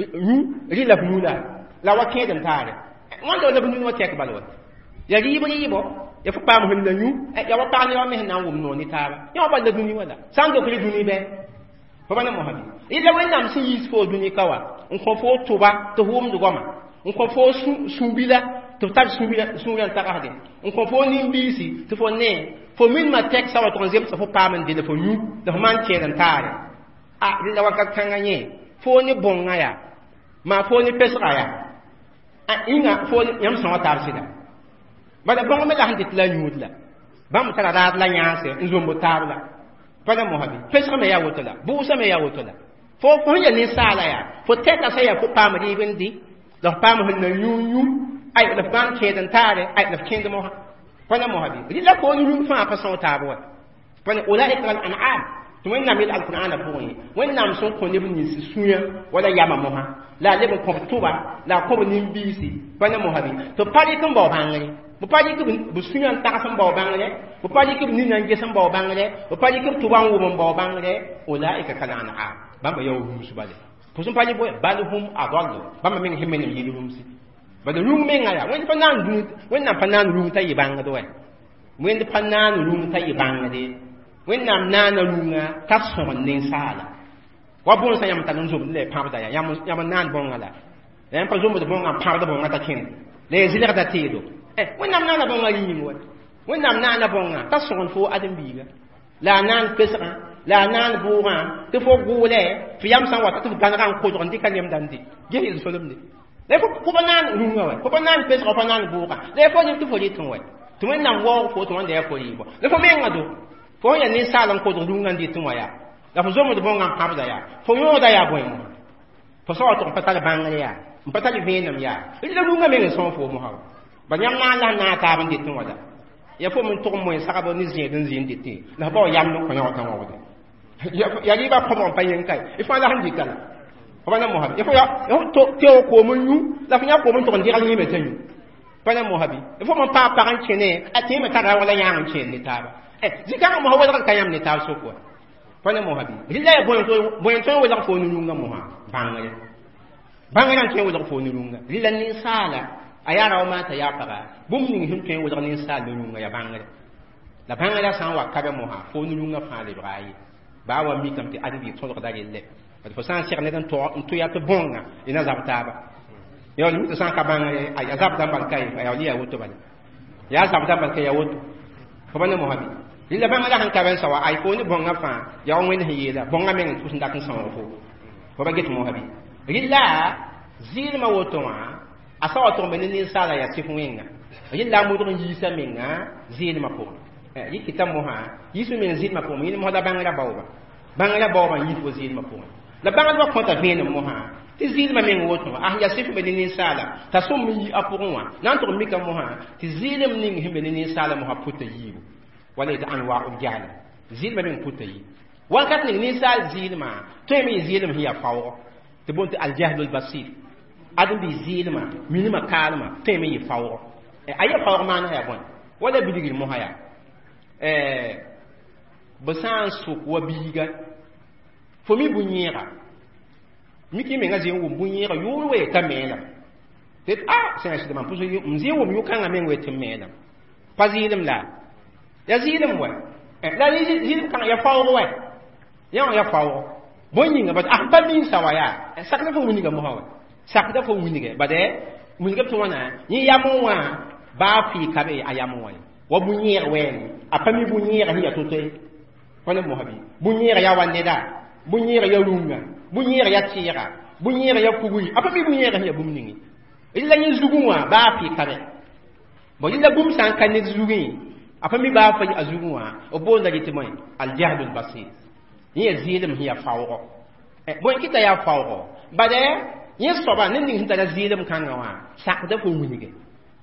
ri la nula. La wa kedem tare. Wanda la duniya tek balwa. Ya ribo. Ya fa pam hin na yu. Ya wa pa ni wa me na wum no ni tara. Ya ba la duniya wala. Sando kri duniya be. Pana mohabi. Ila wenam si yisfo duniya kawa. On fo toba to hum du goma. On fo subila to tab subila takade. On fo nimbisi to fo ne. Fo min ma tek sa wa tonzem sa fo pamen de fo yu de man keren tare. Ah ila wa kakanga nye. Fo ni bonga ya. Ma fo ni pesra ya. Ah inga fo yam sa wa tar sida. Bada bonga me la handit la nyudla. Bam tara rat la nyanse nzombo tarla. Pana mohabi. Pesra me ya wotala. Busa me ya wotala. Fo ya ni sala ya. Fo teka sa ya fo pamri bendi. La pam hin na yu ay la ban keden tare ay la kende mo pana mo habi ri la ko yu fa pa so tabo pana ulaika al an'am to wenna mil al qur'ana boyi wenna so ko ne bin si suya wala yama mo ha la le ko tuba la ko ni bisi pana mo habi to pali kan bo bangani bu pali ko bu suya ta san bo bangale bu pali ko ni nan ge san bo bangale bu pali ko tuba wo mo bo bangale ulaika kal an'am bamba yow musubale Pusum pali boy balhum adallu bamba min himmen yilhum si bada rung menga ya wen panan du wen na panan rung ta yibanga do wen de panan rung ta yibanga de wen nam nana runga ta so nin sala wa bon sa yam tanun zum le pa da ya yam nan bonga la en pa zum de bonga pa da bonga ta kin le zilaka ta tedo wen nam nana bonga yimo wen nam nana bonga ta so fo adam biga la nan pesra la nan buura te fo gule fiyam san wata tu ganran ko don dikanyam dandi gehil solomni le ko banan runga wa ko banan pes ko banan buura le fo ni tu fo litun wa tu men nan wo fo tu wanda ya fo yibo le fo menga do fo ya ni salan ko don runga ndi tun wa ya la fo zomo de bonga habda ya fo yo da ya boy mo fo so to patala bangale ya patala venam ya le runga menga so fo mo ha banyam na la na ta ban ditun wa da ya fo mun to mo sa ba ni zin ditti la ba yam no ko na wa da ya riba pamon payen kai ifa la handi kala bana mohabi ifo ya to teo ko mun yu la fanya ko mun to ndiral ni metenyu bana mohabi ifo mon pa paran chene ate me tara wala yang chene taba zikanga mo wala kayam ni tar so ko bana mohabi rilla ya boyen to wala ko nu nga moha bangale chen wala ko nu nga rilla ni sala ayara o mata ya paga bum ni hin chen wala ni sala nu nga ya bangale la bangale san wa kabe moha ko nu nga fa le brayi ba wa mi kam ti adi to ko dagel fo san sir ne dan to ya to bonga ina zabtaba yo ni to san ka bangale ay zabta bal kay ya li ya woto bal ya zabta bal kay ya woto ko bana mohabi illa bangala han ka ben sawa ay ko ni bonga fa ya on wen hiyela bonga men to ndak san fo ko ba get mohabi illa zilma woto ma asawa to men ni sala ya sifu wenga illa mu to yisa menga zilma ko yi kitam moha yisu men zilma ko min mo da bangala bawba yi fo zilma ko la bangal wa konta vene moha ti zilma men woto ya sifu be ni sala ta som yi apurwa nan to mika moha ti zilim ning himbe ni sala moha puta yi wala ta anwa ujala zilma men puta yi wakat ni sala zilma to mi zilim hiya fawo te bonti al jahlul basir adum bi zilma minima kalma to mi fawo aya fawo mana ya bon wala bidigil moha ya basan su wa biga fo mi bunyira miki me ngazi wo bunyira yuwe ta mela tet sen shi man puso mzi wo mi kan amen we te mela pazilim la ya zilim wa la zilim kan ya fawo wa ya fawo bonyinga ba ba min sawaya sakna fo muniga mo hawa sakda fo muniga ba de muniga to wana yi yamu wa ba fi kabe ayamu wa bunyira wen apami bunyira hiya tote wala mohabi bunyira ya waneda bunyira ya runga bunyira ya tira bunyira ya kugui apami bunyira hiya bumningi illa yin zugunwa ba fi kare bo illa bum san kan ne zugungi apami ba fa azugunwa obonda gitimoy al jahdul basir yi zilim hiya fawro bo kita ya fawro bade yin soba nin nin tara zilim kan gawa sakda fu munige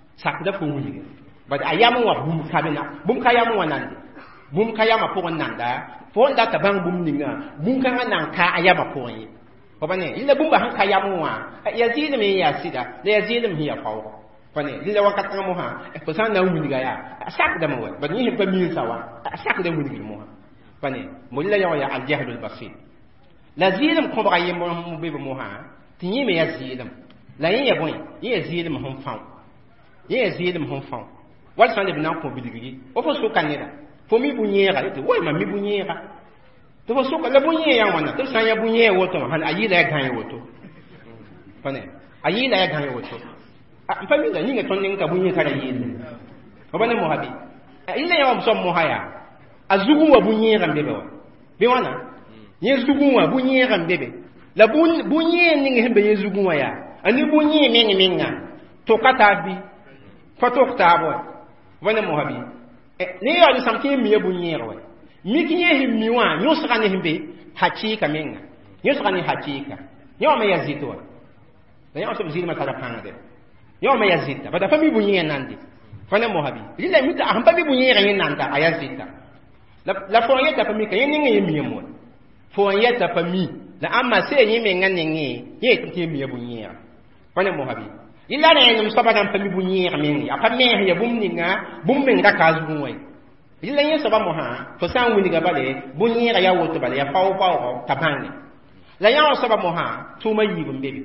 bade ayamu wa bum kabina bum kayamu wanande bum kayama po nanda fo nda ta bang bum ninga bum kan nan ka ayama po yi ko bane illa bum ba han kayamu wa ya zilim ya sida le ya zilim hiya fawo pane dila wakat nga mo ha ko san na wuniga ya sak da mo ba ni pa mi sawa sak da wuniga mo pane mo la ya al jahlul basit la zilim ko ba yem mo be mo ha tinyi me ya zilim la yin ya boy yin zilim hon faw yin zilim hon faw wal san de na ko bidigi o fo so kanira fo mi bunyera te woy ma mi bunyera to fo so ka la bunyera wana to san ya bunyera woto han ayi la gan woto pane ayi la gan woto fa mi da ni ga ton nin ka bunyera kala yin o bane mo habi illa ya mo som mo haya azugu wa bunyera mbebe wa be wana yin zugu wa bunyera mbebe la bunye ning hembe yin zugu wa ya ani bunye menga to kata bi fa to kta bo wana mo habi ne ya ni samke mi ya bunyera wa mi kinye himmi wa nyo saka ne himbe hakika menga nyo saka ne hakika nyo ma yazito da nyo so zilma kala pangade nyo ma yazita bada fa mi bunyera nandi fana mo habi lila mi ta hamba mi bunyera yin nanda ayazita la fo yeta fa mi kan yin ngi mi mo fo yeta fa mi la amma sai yin me ngan ngi ye tike mi ya bunyera fana mo habi illa ne num saba dan fa mi bunyera mengi apa me ya bumninga bummenga kazu wai illa yin saba mo ha fo san wuni ga bale bunyera ya woto bale ya paw tapangi la ya saba mo ha tuma yi bumbe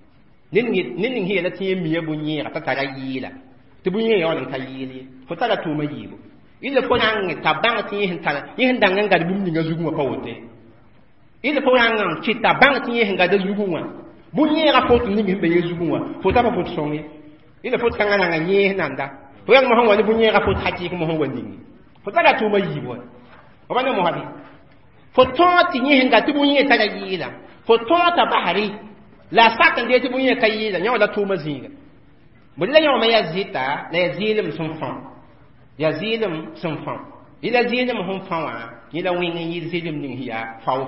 nin hi la tiye mi ya bunyera ta tara yila ti bunyera ya wani kayili fo tara tuma yi bu illa fo nan tabang ti yin tara yin dangan ga bumninga zugu pa wote illa fo nan ti tabang ti yin ga da zugu wa bunyera fo ni mi be zugu wa fo ta fo songi illa fo tanga nga nyi nanda fo yang mo hon bunyera fo haji ko mo hon wani fo tara tuma yi bu o bana mo habi fo to ti yin ga ti bunyera tara yila fo to ta bahari la sakan de ti bunyera kayila nya wala tuma zinga bulla nya ma yazita la yazilim sun fam yazilim sun fam ila zilim hum fawa ila wingi yi zilim ning hiya faw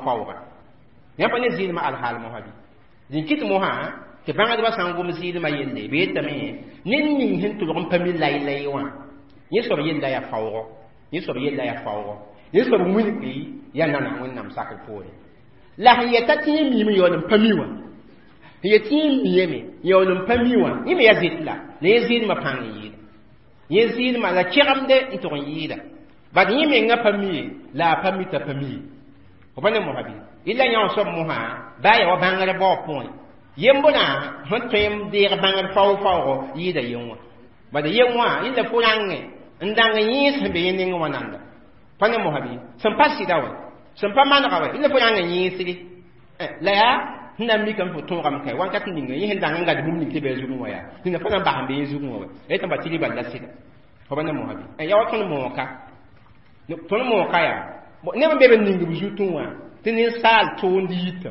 nya pa ne zilim al hal mo habi din kit mo ha te banga ba sango mo zilim ayende be tame nin ning hin to gon pamil lay wa ni so yenda ya fawo ni so yenda ya fawo ni so mulki ya nana won nam sakal fore la hayata ti mi yon pamiwa yati mi me yon pamiwa ni me yazitla le zilim pangi yezil ma la kiramde ito yida bad yime nga pami la pami ta pami o bane mo habi illa nyaw so mo ha baya wa bangare bo point yembona hotem de bangare faw yida yonwa bad yemwa illa fulange ndanga yis be yening wananda pane mo habi sampasi dawa sampa manaka illa fulange yisiri la ya hina mi kan fo tonga kai wan katin ninga yin danga ngadi bum ni tebe zugu waya hina fa ba hambe zugu waya e tamba tili balla sida ho bana mo habi e yawa ton mo ka ton mo ka ya ne ba bebe ninga buju tunwa tinin sal to ndi yitam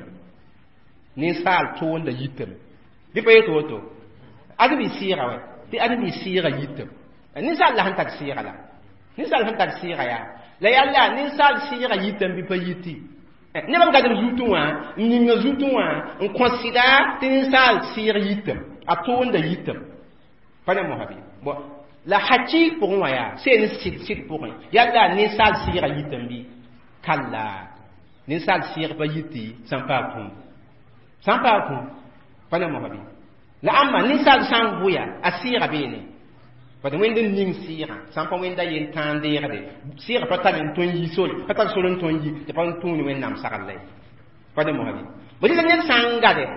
ni sal to nda yitam di pa yeto to adi bi sira wa ti adi bi sira yitam ni sal la han tak sira la ni sal han tak sira ya la yalla ni sal sira yitam bi pa yiti ne ba gadam zutuwa ninga zutuwa on considère tin sal sir yitam atonda yitam pana mo habi bo la hachi pour moi ya c'est une sit pour moi yalla ni sal sir yitam bi kala ni sal sir ba yiti sans pas kun pana mo habi la amma ni sal sang buya asira bene parce que wende ning sira sans pas wenda yen tandere de sira pata en ton yi sol pata solon ton yi te pan ton wen nam sakal lay pas de mo habi bo dina nyen sanga de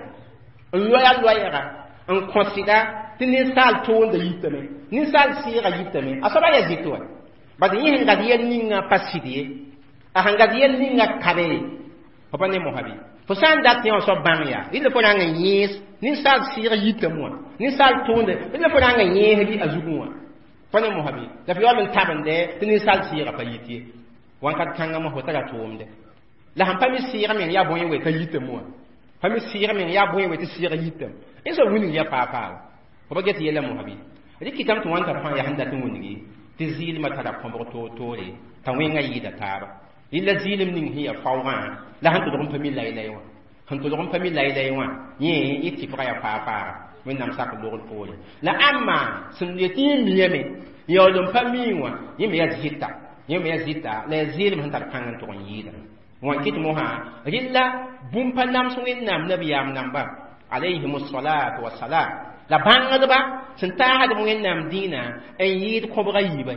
loya on considère tin sal ton de yitame ni sal sira yitame asaba ya zitwa ba de yin ga yen ninga pasidi a hanga yen ninga kare pas de mo habi fo san dat ni on so banya il faut nga yis ni sal sira yitamo ni sal ton de il faut nga yehdi azugunwa fane mo habi da fi wala tabande tini sal sira pa yiti wan kat kanga mo hotara tuumde la ham pami sira men ya bonye we ka yitamo pami sira men ya bonye we ti sira yitam eso wuni ya papa ko bageti yela mo habi ri kitam to wan ta fa ya handa tun wuni ti zil matara ko to tore ta wenga yida taba illa zilim ning hiya fawra la han to dum pami la wa han to dum pami la wa ye iti fa ya papa when nam sak logol pole la amma sun yeti miyeme yolum pamiwa yime yazita la zilim han tar kangan to yida wan kit mo ha rilla bum panam sun nam nabiyam namba alayhi musallatu wassalam la bãngdba sẽn taasd wẽnnaam dĩinã n yɩɩd kõbga yiiba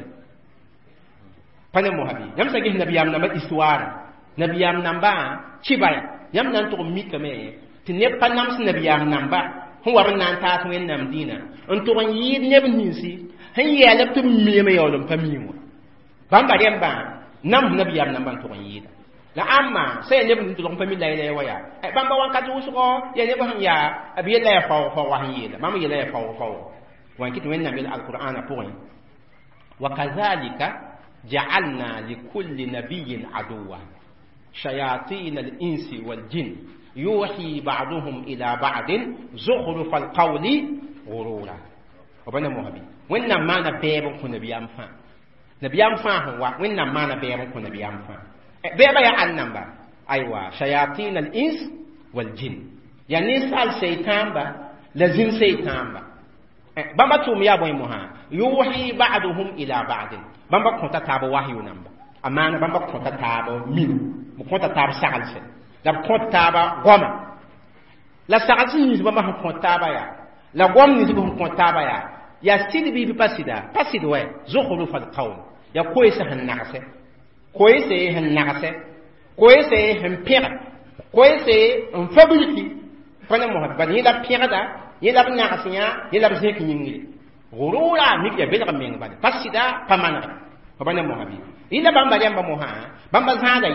pa ne mosabi yãmb sã ges nabiyaam nambã histoire nabiyaam nambã kɩba yãmb na n tʋg mikame tɩ neb pa nams nabiyaam namba sẽn wa b n na n taas wẽnnaam dĩinã n tʋg n yɩɩd neb ninsi sẽn yɛɛlb tɩ b meeme yaool n pa miim wã bãmba rẽmbã nams nabiyaam nambã n tʋg n yɩɩda la amma sã ya neb nin tʋlg n pa mi la yɛla wa yaa bãmba wãnkat wʋsgɔ ya neb sẽn yaa b yella ya faoog wa sẽn yeela bãmb yella ya faoog wan kɩ tɩ wẽnnaam yel alqur'ana pʋgẽ wa kazalika ja'alna likulli nabiyyin aduwa shayatin al-insi wal-jinn yuhi ba'duhum ila ba'din zukhruf al-qawli ghurura wabana mohabi wẽnnaam maana bɛɛb n kõ nabiyaam fãa nabiyaam fãa sẽn wa wẽnnaam maana bɛɛb n kõ nabiyaam fãa bɛɛba yaa al namba aywa shayatin al-ins wal-jinn ya ninsal shaytãamba la zĩn shaytãamba bãmba tʋʋm yaa bõe mosã yuhi ba'duhum ila ba'din bãmba kõta taab wahyu namba a maana bãmba kõta taab min b kõta taab saglse la b kõt taaba goma la sagls nins bãmba sẽn kõt taaba yaa la gom nins b sẽn kõt taaba yaa yaa sɩd bɩ bɩ pa sɩd wɛ zukhruf al-qawl ya koeese sẽn nagse koeese sẽn nagse koeese sẽn pẽg koeese n fabriki pa ne mosd bad yẽla pẽgda yẽla b nags yã yẽla b zẽk yĩngre gurura mik ya belg meng bale pa sɩda pa manegd fa ba ne mosbi yẽla bãmba rẽmba mosã bãmba zãada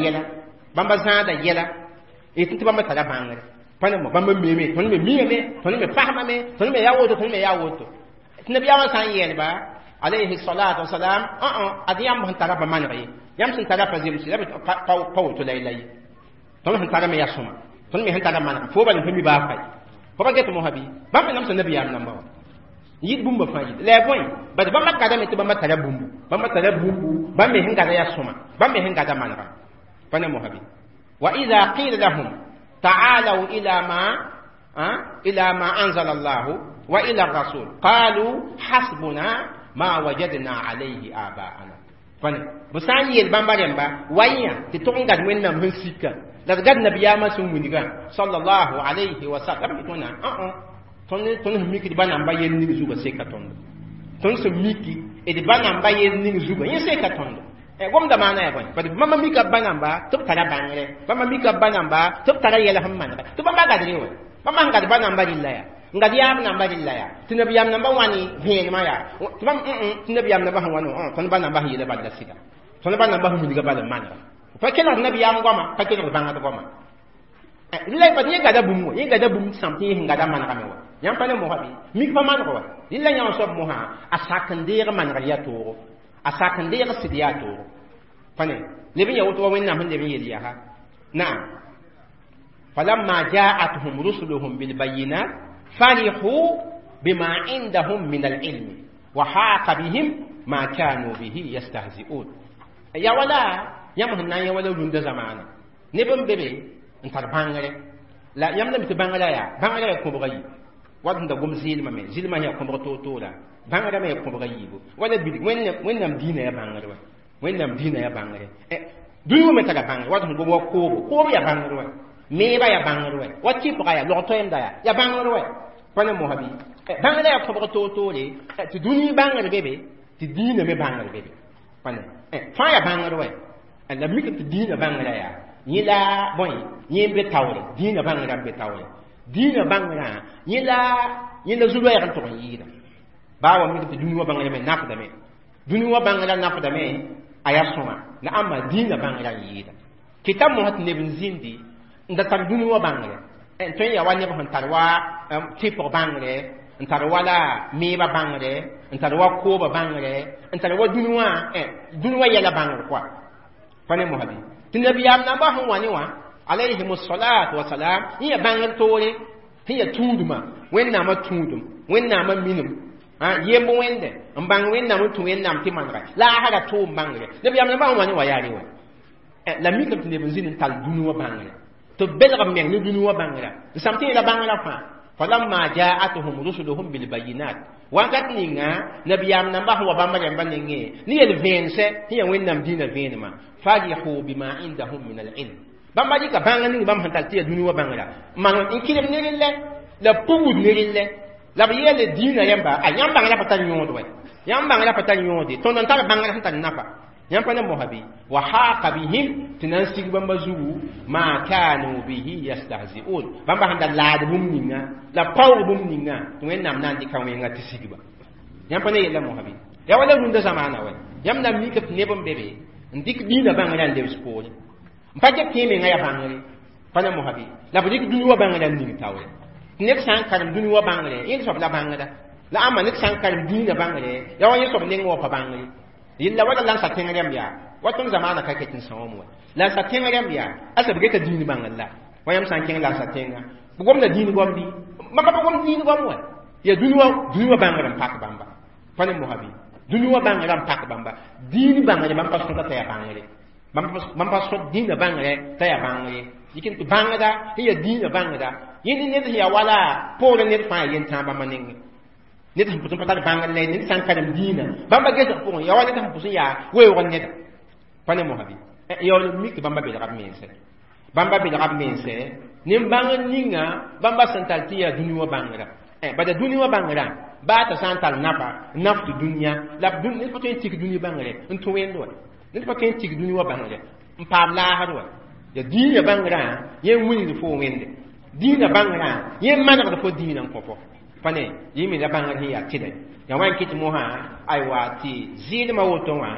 yɛla tɩ bãmba tara bãngre pa ne mo bãmba meeme tõnd me miame tõnd me pasmame tõnd me yaa woto tõnd me yaa woto tɩ nabiyaamã sã n yɛlba alayhi salatu wasalam ad yãmb sẽn tara pa maneg ye yãmb sẽn tara pa zemse la pa woto la yella ye tõnd sẽn tara me yaa sõma tõnd me sẽn tara maneg fo bal n pa mi baa fay fo ba get mosabi bãmb me namsã nabiyaam namba wa yɩɩd bũmba fãa yɩ la bõe bad bãmba kadame tɩ bãmba tara bũmbu bãmb me sẽn gada yaa sõma bãmb me sẽn gada manega pa ne mosabi wa ida qila lahum ta'alaw ila ma anzala allahu wa ila rasul qalu hasbuna ma wajadna alayhi aba'ana fane bu san yel bãmba rẽmba wayã tɩ tʋg n gad wẽnnaam sẽn sika la d gad nabiyaamã sẽn wilga sallallahu alayhi wa sallam tɩ tõna tõnd sẽn mikd ba namba yel ning zugã seka tõndo tõnd sẽn miki d ba namba yel ning zugã yẽ seka tõndo gomda maana ya bõe bad bãmba mika ba namba tɩ b tara bãngre bãmba mika ba namba tɩ b tara yɛl sẽn manega tɩ bãmba gadre wã bãmba sẽn gad ba namba rɩlla yaa n gad yaab namba rɩlla yaa tɩ nabiyaam namba wãne vẽenemã yaa tɩ nabiyaam namba sẽn wãne tõnd ba namba sẽn yela bal la sɩda tõnd ba namba sẽn wilga bal n manega pa kelgd nabiyaam goama pa kelgd bãngd goama rɩla bad yẽ gada bũmb wa yẽ gada bũmb sãm tɩ yẽ sẽn gada manegame wa yãmb pa ne mosã bɩ mik pa maneg wa rɩla yãg soab mosã a sak n deeg manegr yaa toogo a sak n deeg sɩd yaa toogo pa ne leb n ya woto wa wẽnnaam sẽn leb n yel yaa naam falamma ja'atuhum rusuluhum bilbayinat فرحوا بما عندهم من العلم وحاق بهم ما كانوا به يستهزئون يا ولا يمهن يا ولا لند زمانه نبم بيبي انت بانغري لا يمنا بتبانغلا يا بانغلا يكون بغي وادن دا غوم زيلما مي زيلما يا كون بغتو تولا بانغلا مي يكون بغي ولا بيدي وين نام دينا يا بانغري وين نام دينا يا بانغري دو متى بانغري وادن غوم كوبو يا بانغري me ba ya bangre wa ti pa ya lo to emda ya bangre we pana mohabi bangre ya ko to le ti duni bangre bebe ti dina me bangre bebe pana fa ya bangre we la mi ti dina bangre ya ni la boy ni be tawle dina bangre be tawle dina bangre ni la zulo ya to yi da ba wa mi ti duni wa bangre me nafda me duni wa bangre nafda me ayasuma na amma dina bangre yi da kitab mohat ne bin zindi nda tar dũni wã bãngre tõe n ya wa neb sẽn tar wa tɩpg bãngre n tar wala meeba bãngre n tar wa kooba bãngre n tar wa dũni wã yɛla bãngr koa pa ne mosabi tɩ nabiyaam namba sẽn wa ne wã alayhim salatu wasalam yẽ ya bãngr toore sẽn ya tũudmã wẽnnaamã tũudum wẽnnaamã minim yemb wẽnde n bãng wẽnnaam n tũ wẽnnaam tɩ manega la asara tʋʋm bãngre nabiyaam namba sẽn wa ne wã yaa re wã la mikame tɩ neb n zĩnd n tall dũni wã bãngre to belga meng ni dunu wa bangra samti la bangla fa falamma ja'atuhum rusuluhum bil bayinat wa gatninga nabiyam namba wa bamba jamba ninge ni el vense hiya wennam dina venema farihu bima indahum min al ilm bamba dika banga ni bamba hantal tiya dunu wa bangra man in kilem ni le la puud ni le la b yele dina yamba a yamba ngala patan yodo wa yamba ngala patan yodi to non ta bangala tan nafa yamba ne mohabi wa haqa bihim tinan sig bamba zugu ma kanu bihi yastahzi'un bamba handa laad bum ninga la paw bum ninga to en nam nan di kawe ngati sigba yamba ne yela mohabi ya wala runda zamana wa yam nam mi kap nebam bebe ndik dina bangala de sport mpaje keme ngaya bangale pana mohabi la budik duwa bangala ning tawe nek san karam duni wa bangale yin sob la bangada la amma nek san karam dina bangale ya wa yesob ning wa pa bangale yilla wala lan sa tengarem ya watun zamana ka ketin sawamu la sa tengarem ya asa bige ka dini bangalla wayam san ken la sa tenga bugom na dini gombi maka bugom dini gomwa ya duni wa bangale pak bamba pana mohabi duni wa bangale pak bamba dini bangale bamba so ta ya bangale bamba so dini bangale ta ya bangale yikin bangada hiya dina bangada yin ne ya wala pole ne fa yin ta ba manin ne ta putun pata bangal ne ne san kadam dina bamba ge ko ya wala ta putun ya we won ne da pane mo habi yo le mi ke bamba be da mense bamba be da mense nim bangal ninga bamba santal tiya duniya bangara bada duniya bangara ba ta santal napa naftu dunya la dun ne putun tik duniya bangare ntu wendo ne putun tik duniya bangare mpam la harwa ya dina bangara yen wuni fo wende dina bangara yen manaka fo dina ko pane yimi la bangara hiya tide ya wan kiti mo ha ai wati zil ma woto wa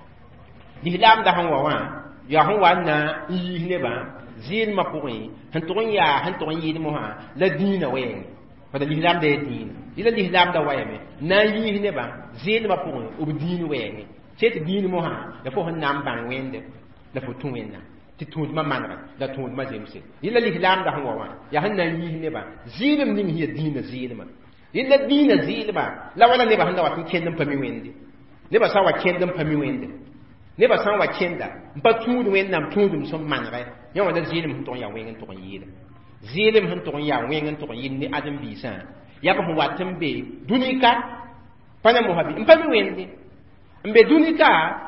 dihlam da han wa ya han wa na yi ne ba zil ma puri han to yi mo ha la dina we fa da dihlam da dina ila dihlam da waye me na yi ne ba zil ma puri u dina we ne cet dina mo ha ya fo han nam bang wende la fo tun wenna ti tuud ma manra da tuud ma zemse illa l'islam da hawa ya hanna yi ne ba zilim ning hiya dina zilima illa dina zilima la wala ne ba hanna wa kendam pami wende ne ba sa wa kendam pami wende ne ba sa wa kenda ba tuud wennam tuudum som manra ya wala zilim to ya wengen to yida zilim han to ya wengen to yinni adam bisa ya ko watam be dunika pana muhabi mpami wende mbe dunika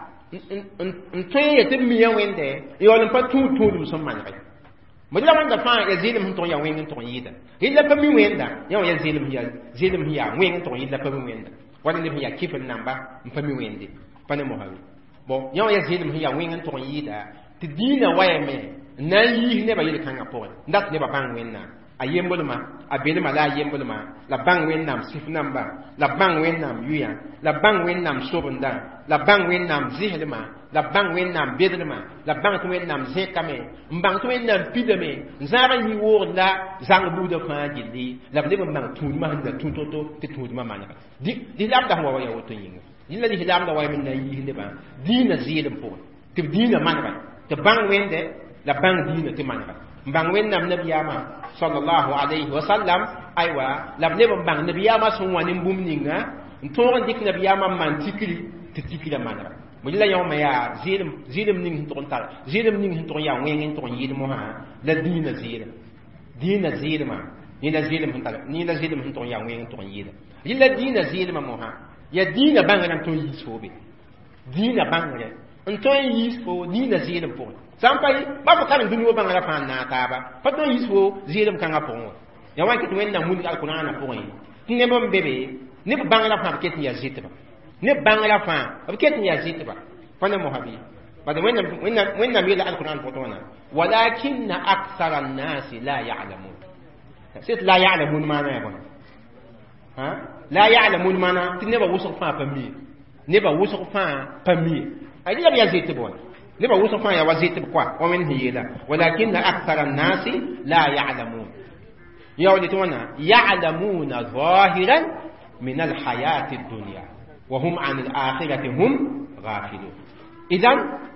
ntoye te miya wende yolum pa tu dum som man kay mo la wanda fa ya zilim to ya wengen to yida illa pa mi wenda ya zilim hiya wengen to yida pa mi wenda wala ne hiya kifin namba pa mi wende pane mo hawi bo ya zilim hiya wengen to yida ti dina waye me na yi ne ba yile kanga po ndat ne ba bang wenna ayembulma abelma la ayembulma la bang wennam sif namba la bang wennam yuya la bang wennam sobunda la bang wennam zihlma la bang wennam bedlma la bang to wennam zekame mbang to wennam pidame zara yi wo la zang buda fa gilli la bele mbang tudma handa tutoto te tudma manaka di lam da wa ya woto yinga illa di lam da wa min na yi ne ba dina zilim po te dina manaka te bang wende la bang dina te manaka mbang wennam nabiyama sallallahu alayhi wa sallam aywa labne bang nabiyama sun wani bum ninga ntoran dik nabiyama man tikri la manara mo la yawma ya zilim ning ton tal zilim ning ton ya ngeng ton yid mo ha la dina zilima ni la zilim tal ni la zilim ton ya ngeng ton yid illa dina zilima mo ha ya dina bangana ton yisobe dina bangare nton yiso dina zilim po sampai ba kan duniya bangara fa na ta ba fa to yiso zilim kan ga pongo ya wa kitu wenda mun alquran na pongo ne bom bebe ne bangara fa kitu ya zitba ne bangara fa kitu ya zitba fa ne mohabi ba da wenda mi alquran po to na walakin akthara an-nas la ya'lamun sit la ya'lamun mana ya ba ha la ya'lamun mana tinne ba wusu fa mi ne ba wusu fa mi ai ya zitba لما وصف يا وزيت بقى ومن هي لا ولكن أكثر الناس لا يعلمون يعلمون ظاهرا من الحياة الدنيا وهم عن الآخرة هم غافلون إذن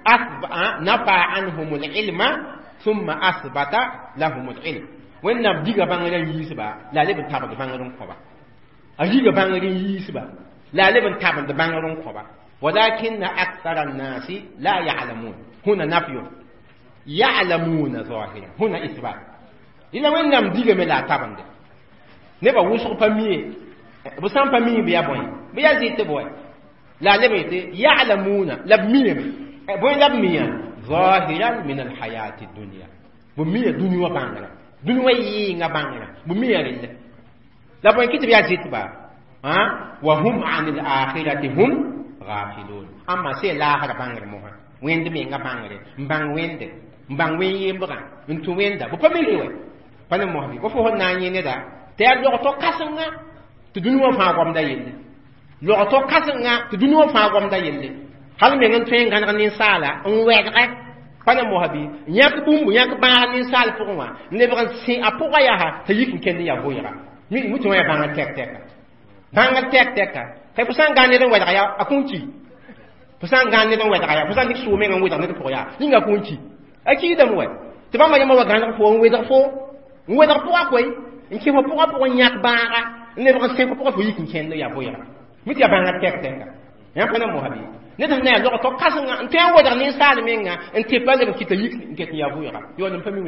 نفع عنهم العلم ثم أثبت لهم العلم وإن نبدأ بانغلا يسبا لا لبن تابد بانغلون قبا أجيب بانغلا يسبا لا لبن تابد بانغلون قبا ولكن أكثر الناس لا يعلمون هنا نفي يعلمون ظاهرا هنا إثبات إلا وين نم ديجا ملا تابند نبا وسق بمية بسام بمية بيا بوين بيا زيت بوين لا لبيت يعلمون لبمية بوين لبمية ظاهرا من الحياة الدنيا بمية دنيا بانغلا دنيا يينغا بانغلا بمية ريلا la boy kiti biya zitba ha wa hum anil akhirati hum ghafilun amma se la ha bangre mo ha wende me nga bangre mbang wen yembra ntu wenda bo pameli we pana mo bi ko fo na nyi ne da te ya lo to kasanga to dunu fa gwam da yelle lo to kasanga to dunu fa gwam da yelle hal me ngan twen gan ni sala on wegre pana mo habi nyak bumbu nyak ba ni sala pour moi ne bran si apoka ya ha te yikin ken ya boyra mi mutu ya banga tek tek kay pusan gan ne don wegre ya akunci pusan gan ne don wegre ya pusan dik su me ngan wegre ne ko ya ninga kunci akida mo te ba ma yama wa gan fo wegre fo wegre pour akoy inki mo pour nyak baara ne bran si pour yikin ken ya boyra mi ya banga tek ya pana mo habi ne da na lo to kasanga nte wada ni sal menga nte pale ko kita yik nket ya buya yo nem fami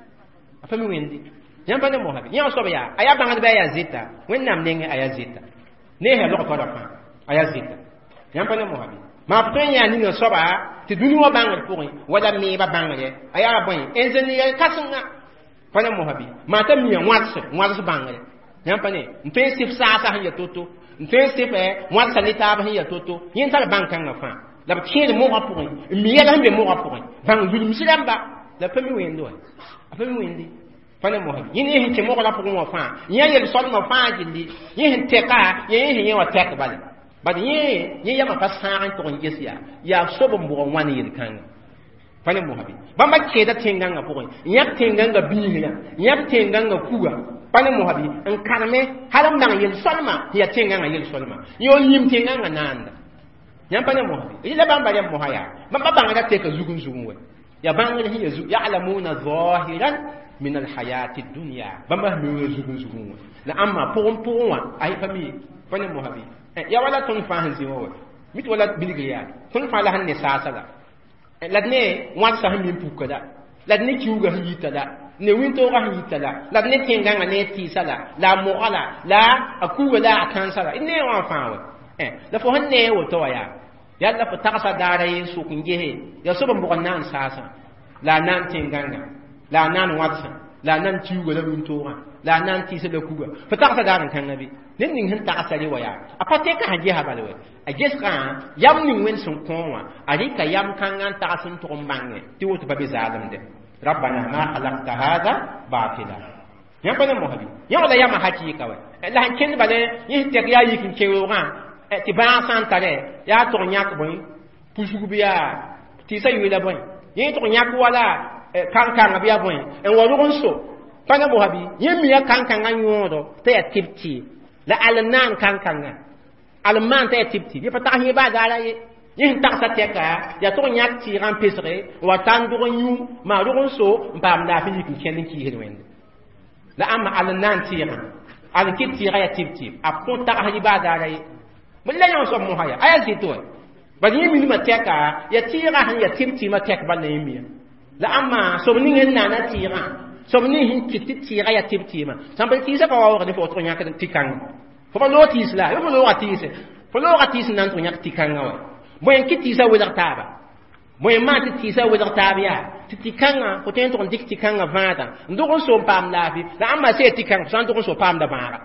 wendi ya pana mo habi ya so ya aya banga ba ya zita wen nam nenge aya zita ne he lo ko da fa aya zita ya pana mo habi ma puton ya ni so ba ti dunu wa banga pour wada me ba banga ye aya boy enzeni ya kasanga pana mo habi ma ta mi watse banga ya pana nte sif sa ya toto nte sefe moi ça l'état ba ya toto yin ta bank kan fa la ba tiene mo rapport mi ya lambe mo rapport ban zulum silamba la pemi wendo a pemi wendi fana mo habi yin hin ke mo rapport mo fa yin ya sol mo fa jindi yin teka yin wa tek bale ba yin ya ma fasan to ngesiya ya sobo mo wani yin kan fana mo habi ba ma ke da tenganga pour yin tenganga biya yin tenganga kuga pane mo habi en karme halam nang yel solma ya tenga nga yel solma yo yim tenga nga nanda nyam pane mo habi ila bamba ya mo haya bamba banga da teka zugun we ya banga ni ya ya'lamuna zahiran min al hayati dunya bamba mi zugun we la amma pour wa ay fami pane mo habi ya wala ton fa hanzi wo mit wala bilgiya ton fa la hanne sasala ladne wa sa hamin pukada ladne kiuga hita da ne winto ga hitala la ne tenga ne ti sala la moala la akuga la akansala inne wa faawe la fo hanne wo to ya yalla fa takasa dare su kunje ya so ban bukan nan sasa la nan tenga la nan watsa la nan tiuga la winto ga la nan ti sala kuga fa takasa dare kan nabi nin nin hin takasa le waya apate ka haje ha balwe a jeska yam nin wen sun konwa ari ka yam kan an takasin to mbange ti woto babe zalim de ربنا ما خلقت هذا باطلا يا بنا مهدي يا ولا يا ما حقيقه لا هنكن بله يهتك يا يكن كيوغا تبا سانتare ya to nyak boy pusugu biya ti sa yula boy yin to nyak wala kankan biya boy en wo ronso pana mohabi yin mi ya kankan anyodo te ya tipti la alnan kankan alman te ya tipti ya pata hi ba dala yin taksa teka ya to nyak ti ran pesre wa tan do nyu ma do so mbam na fi ki kenin ki hedwen la amma al nan ti ran al kit ti ya tipti a ko ta ha ba da rai mulla yon so mo haya aya zito ba ni mi ma teka ya ti ra han ya tipti ma tek ba na yimi la amma so ni ngin na na ti ran so ni hin kit ti ya tipti ma sambal ti sa ka wa ni fo to nyak ti kan fo lo ti isla fo lo ati se fo lo ati nan to nyak ti kan wa moyen kiti sa wedar taba moyen ma ti sa wedar tabia ti kanga ko ten to dik ti kanga vada ndo so pam lafi la amma se ti kanga san to so pam da bara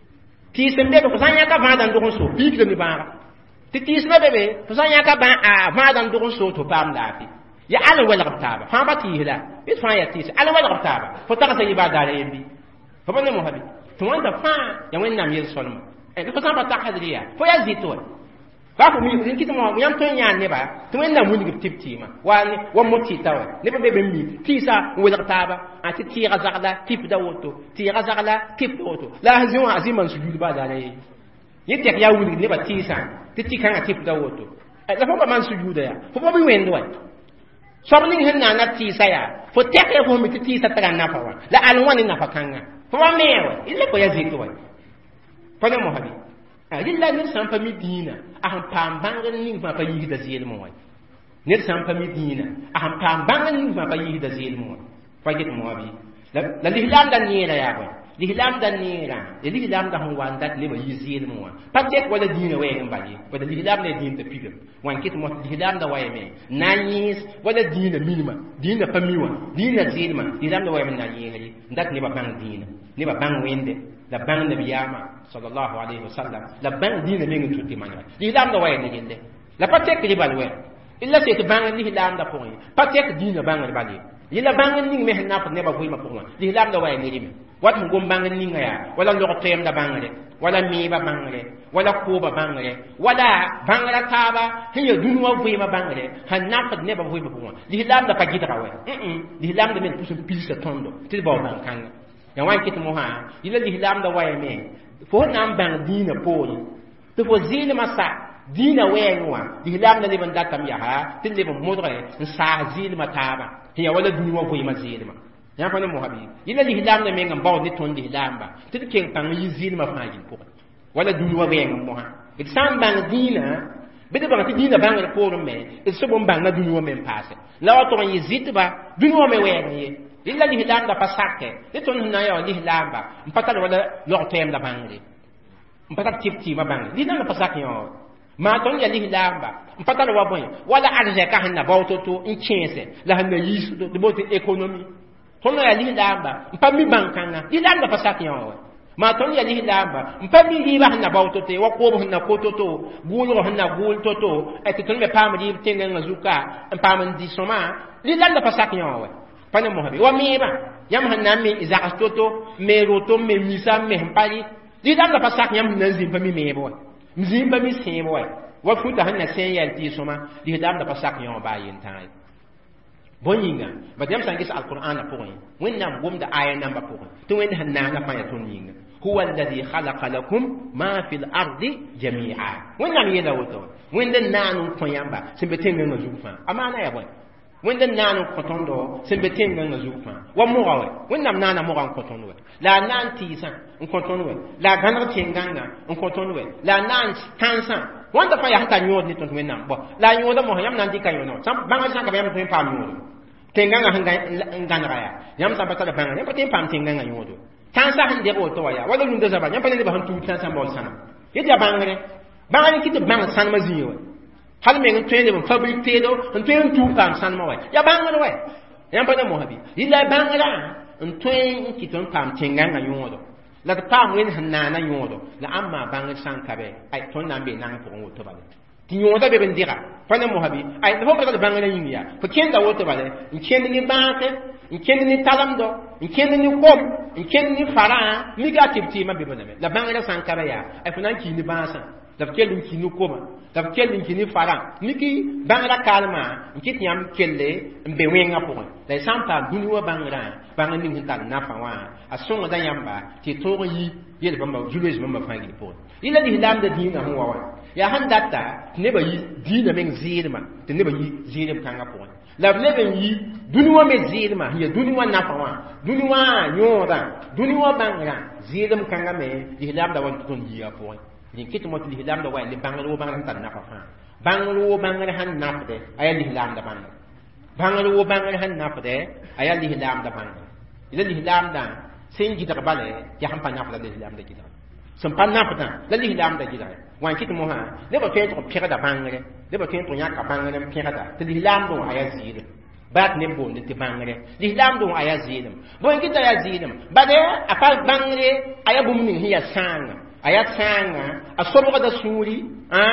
ti sembe ko san ya ka vada ndo so big de mi bara ti sembe bebe ko san ya ka ba a vada ndo so to pam lafi ya ala wedar taba fa ba ti hila bit fa ya ti ala wedar taba fo ta sa ibada la yembi fo ba ne mo habi to wanda fa ya wen nam yel solma ko san ba ta hadriya fo ya zito ba ko mi rin kitamo yam ton yan ne ba to en na muni tipti ma wani wa moti tawa ne be be mi tisa wala taba ati tira zagla tip da woto tira zagla tip woto la hazion aziman sujud ba da ne yete ya wuli ne ba tisa ti kan tip da woto la fo ba man sujuda ya fo ba bi wendo wa so ni hen na tisa ya fo tek ya fo mi tisa ta na fa wa la alwani na fa kanga fo ba mewa ile ko ya zito wa fa ne mo habi rilla ne san pa mi dina aham pam bangan ni ma pa yi da zel mo wai ne san pa mi dina aham pam bangan ni ma pa yi da zel mo fa git mo abi la lihlam dan ni la ya ba lihlam dan ni la lihlam da hon wan dat le ma yi zel mo pa tek wala dina we ngam baji wala lihlam ne din ta pigam wan kit mo lihlam da way me nanis wala dina minima dina pa miwa dina zel ma lihlam da way me na yi ndat ne ba bang dina ne ba bang wende la bang nabiyama sallallahu alaihi wasallam la bang dina men tuti man l'islam da waye ne gende la patek li balwe illa se te bang l'islam da point patek dina bang li balwe illa bang ning me na ne ba ma point l'islam da waye ne rime wat ngom bang ning ya wala lo tem da bang le wala mi ba bang le wala ko ba bang le wala bang la taba hiya dunwa ma bang le han na pat ne ba ma point l'islam da pagita ka waye l'islam da men pusun pilsa tondo til ba bang kan ya wan kit mo ha illa l'islam da waye me fo nam bang dina poli to fo zina masa dina wenwa l'islam da liban datam ya ha til liban modre sa zina mataba hiya wala dunwa ma zina ya fa ne mo habi illa l'islam da me ngam baw ni ton l'islam ba til ken pang yi zina ma fa ko wala dunwa wenga mo ha it sam bang dina bede bang ti dina bang ko me it so bom bang na dunwa me passe la wa to yi zitba dunwa me wenga illa l'islam da pasake le ton na ya l'islam ba mpata wala lo tem da bangre mpata tipti ma bangre l'islam da pasake yo ma ton ya l'islam ba mpata wa boy wala arje ka hanna bawto to in chense la hanna yisu de bote economy ton ya l'islam ba mpami bankanga l'islam da pasake yo ma ton ya l'islam ba mpami riba hanna bawto te wa ko hanna ko to gulo hanna gul to et ton me pamri tenga ngazuka mpam di soma l'islam da pasake yo pane mohabi wa meba yam hanna me izaka toto me roto me misa me mpali di dam la pasak yam nan zimba mi mebo mzimba mi sebo wa futa hanna sen yal ti soma di dam la pasak yam ba yin tai bonyinga ba yam sangis alquran ko yin wennam gomda aya namba ko to wen hanna na fa ya ton yinga huwa alladhi khalaqa lakum ma fil ardi jami'a wennam yela woto wenden nanu ko yamba simbe tenga no zufa amana ya boy wenda nanu kotondo sembe tenga nga zufa wa mogawe wenda nana mogan kotondo la nan tisa en kotondo la ganar tenganga en kotondo la nan tansa wanda fa ya hata nyod ni ton wenda bo la nyoda mo yam nan dikayo no sam banga san ka yam ton pam nyodo tenganga hanga ngana ya yam sam patala banga yam patem pam tenganga nyodo tansa hande ko to ya wala nunda zaba yam panem ba han tu tansa bol sana yedi bangare bangare kiti banga san maziyo hal me ngi twende mo fabrique tedo on twen tu kam san ma way ya bangala way yam pa mo habi illa bangala on twen ki ton pam tenganga yodo la ta pam wen hanana yodo la amma bangal san kabe ay ton nambe nang ko woto bale ti yoda be ben dira pa mo habi ay do ko bangala yimya ko kenda woto bale in kenda ni banke in kenda ni talamdo in kenda ni kom in kenda ni fara mi ga tibti ma be boname la bangala san kabe ya ay funan ki ni bansa da kelin ki ni koma da kelin ki ni fara miki bangara kalma nkit nyam kelle mbe wenga pokon da sampa dunwa bangara bangani hinta na fawa asonga da yamba ti to yi yele bamba jules bamba fangi pokon ila di hilam da dina huwa wa ya handata ne ba yi dina men zirma te ne ba yi zirim kanga pokon la ne ben yi dunwa me zirma ya dunwa na fawa dunwa nyoda dunwa bangara zirim kanga me di hilam da wan ton yi pokon ni kit mo li hilam da way li bangalo bangal tan nafa fa bangalo bangal han nafde aya li hilam da bangal bangalo bangal han nafde aya li hilam da bangal ila li hilam da sen gita bale ya han pa nafda li hilam da gita sem pa nafda la li hilam da gita wan kit mo ha le ba fe ko pira da bangale le ba ken to nya ka bangale pira da li hilam do aya zide bat ne bon de bangale li hilam do aya zide bon kita ya zide bade apa bangale aya bum ni hiya sanga ayat sanga asobo da suri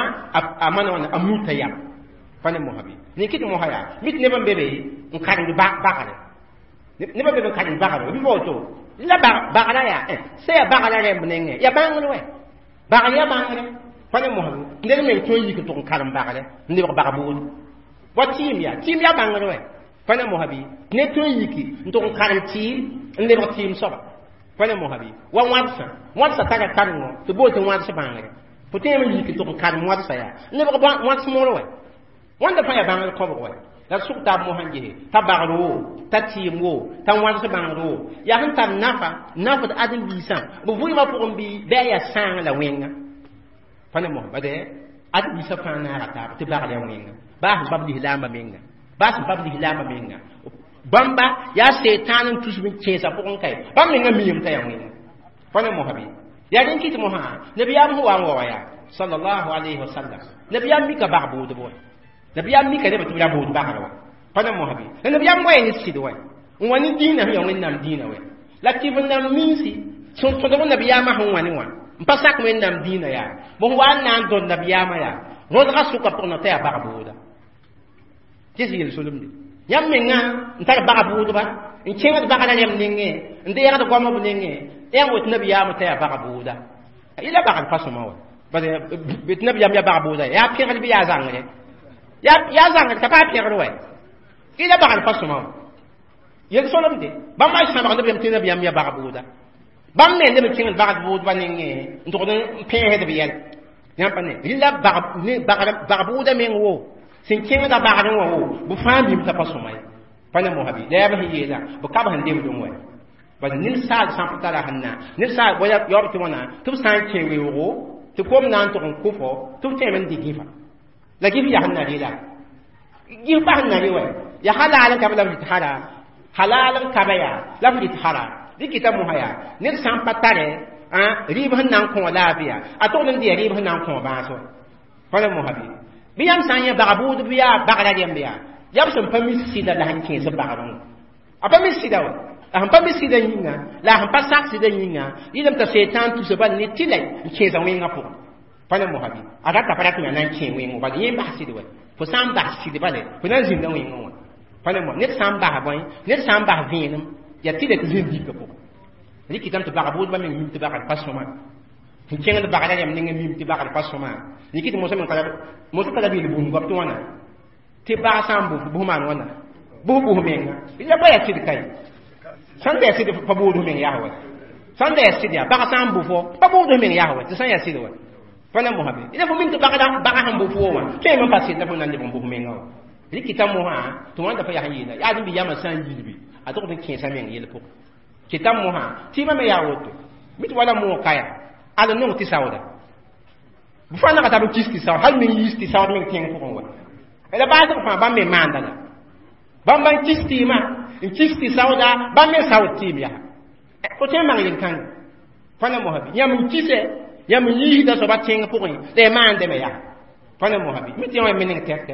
amana wana amuta ya fane mohabi ni kiti mohaya mit ne ban bebe on kan du bakare ne ban bebe kan bakare bi boto la bakara ya se ya bakara re mnenge ya bangalo we bakara ya bangare fane mohabi ne men to yi ko to kan bakare ne ba bakabu watim ya bangalo we fane mohabi ne to yi ki to kan ti ne ba tim so fane mohabi wa watsa taga karno to boto watsa bangare potem yi ki to kan watsa ya ne ba watsa mo we wanda fa ya bangare ko bo la sukta mo hanje tabaro tatimo tan watsa bangaro ya han tan nafa da adin bisan bo vui ma ko bi be ya sang la wenga fane mohabi adin bisa fa na rata te ba la wenga ba babdi hilama menga ba babdi hilama menga bamba ya setanun tusbin kesa pokon kai bam ne ngami yim tayamu fane mohabi ya din kiti moha nabiyam huwa waya sallallahu alaihi wasallam nabiyam mika babu do boy nabiyam mika de batu ya bodu bakara fane mohabi nabiyam way ni sido way wani dina ya wani nam dina way lakibun nam minsi son to do nabiyama hon wani wa mpasak men nam dina ya bo wan nan don nabiyama ya rodra suka pour no ta barabuda tisi yel solum de yam menga ntar barabuda ba in chenga bagala yam ninge nde ya da gomo bu ninge en wot nabiyama ta barabuda ila bagal fasuma wa ba bit nabiyama ya barabuda ya pire bi ya zangre ya zangre ta pa pire wa ila bagal fasuma wa yel solum de ba ma sama nabiyama ya barabuda bam ne de kin bagad bud baninge ndo do pere de biel yam pa ne illa bagabuda men wo sin kin da bagadan wo bu fami ta pasumai pana mo habi da ba hiyela bu ka ba hande mu dum wa ba nin sa sam ta la hanna nin sa boya yob ti wana tu san che we wo tu kom nan to ko fo tu te men digifa la gibi ya hanna dila gi ba hanna ni wa ya halal ka ba la hara halal ka ba ya la bi hara dikita mo haya ne san patare rib han nan ko labia ato nan dia rib han nan ko ba so fala mo habi biyam san ya bagabud biya bagala dem biya yab sun pami sida la han ke sa bagaron apami sida wa han pami sida yinga la han pasak sida yinga ilam ta setan tu se ban ni tilai ke za wenga po fala mo habi aga ta para tuna nan ke wenga ba yin ba sida wa fo sam ba sida bale fo nan zin nan wenga wa fala mo ne sam ba boy ne sam ba vinum ya tile ko zindi ko riki tam to bagabud ba min to bagal pasoma kenga to bagala yam ninga mim to bagal pasoma riki to mo kala bi bu ngop to wana te ba sambu bu man wana bu menga ila ba ya tidi kai sande ya tidi fa bu men yahwa sande ya tidi ba sambu fo fa bu men yahwa to san ya tidi wa fana mo habi ila fo min to bagala baga hambu fo wa te mo pasi na fo nan de bu menga riki tam mo ha to wanda fa ya hayina ya din bi yama san yibi a to ko ken sa men yele po kitam mo ha ti ma me ya woto mit wala mo kaya ala no ti sawda bu fa na ka tabu kisti saw hal min yisti saw min ken ko ngwa ela ba ta fa ba me mandala ba man kisti ma in kisti sawda ba me sawti biya ko te ma ngin kan fa na mo habi ya min kise ya min yi da so ba ken ko ngwa le mande me ya fa na mo habi mit ya men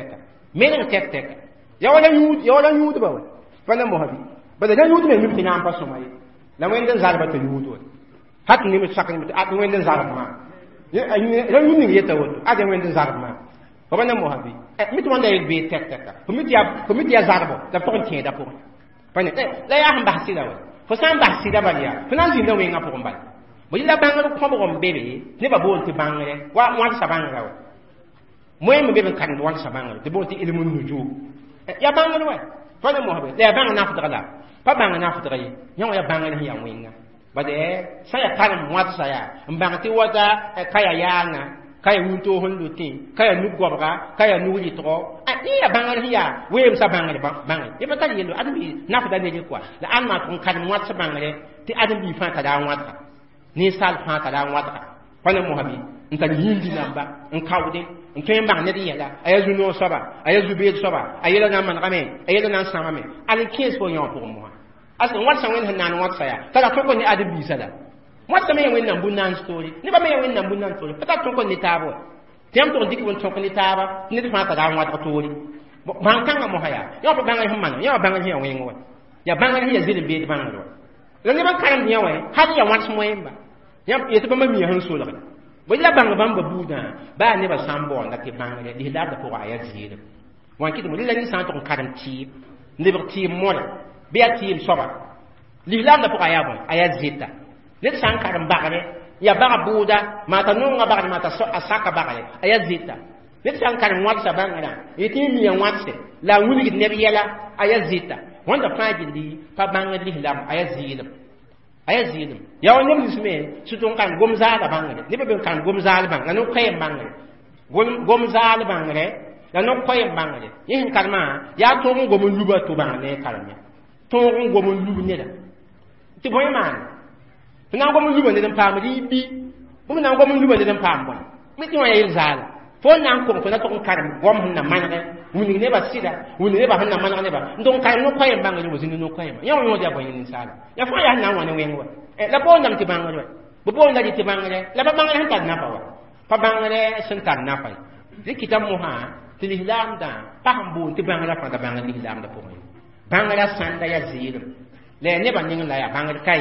tek tek ya wala yud ba wa fa na mo habi ba da yud me mi tina pa so mai la wen den zarba to yuto hat ni mi sakni mi at wen den zarba ma ya yud ni yeta woto at wen den zarba ma ko bana mo habi mi to wanda be tek ko mi ya zarba da to ken da ko bana la ya hamba hasida wa fo san ba hasida ba ya fo nan zin da wen ngapo mbal mo yila bangal ko mo bebe ne ba bon ti bangere wa sa bangara wa moy mo bebe kan wa sa bangara de bon ti ilmun nuju ya bangal wa fo na mo habi la bangal na fudala pa bang na futra yi nyaw ya bang ni ya winga ba de sa ya kan mwat sa ya mbang ti wata kaya yana kaya wunto hondo tin kaya nu gobra kaya nu ri to ni ya bang ni ya we sa bang ni bang e ba ta yelo adbi na fuda ne kwa la an ma kun kan mwat sa bang ni ti adbi fa ka da mwat ni sal fa ka da mwat fa na muhabi nta yindi namba en kawde en ken bang ne yela ayazu no saba ayazu be saba ayela na man game ayela na sama me al kes fo yon pour moi asan wat sa wen hanan wat sa ya tala to ko ni adabi sada wat sa me wen nan bunan story ni ba me wen nan bunan story pata to ko ni tabo tem to dik won to ko ni taba ni fa ta da wat ko tori ban kan mo haya yo ko bangal himman yo bangal hiya wen wo ya bangal hiya zil be bangal do la ni ban karam ni yawe har ya wat mo yemba yam yeto ba mi han so la bo la bang bamba buda ba ne ba sambo na ke bangale di la da ko aya zile wan kiti mo la ni san to karam ti ne ba ti mo be ya ti soba li la da ko aya bon aya zita ne san karam bagale ya ba buda mata no nga bagale mata so asaka bagale aya zita ne san karam wat sa bangala yiti mi yan wat se la wuli ne bi yala aya zita wanda fajili pa bangale li la aya zile aya zidum ya won nem disme sutun kan gomza da bangare ne be kan gomza da bangare no kay bangare gomza da bangare la no koy bangare yin kalma ya to ngomun luba to bangare kalma to ngomun lubu ne da ti boy man na ngomun luba ne dan pam bi bu na ngomun luba ne dan pam bon mi ti wa yel zala fo na ko na to kan gom na manare wuni ne ba sida wuni ne ba hanna manare ne ba ndon kan no koy bangare wo zinu no koy ma ya won ya boy ni sala ya fa ya na wane wenwa la bo ndam ti bangare bo ndadi ti bangare la ba bangare han tan na pa wa pa bangare sun tan na pa zikita mo ha ti lihlam da pa hambu ti bangare pa da bangare lihlam da po mai bangare sanda ya zir le ne ba ning la ya bangare kai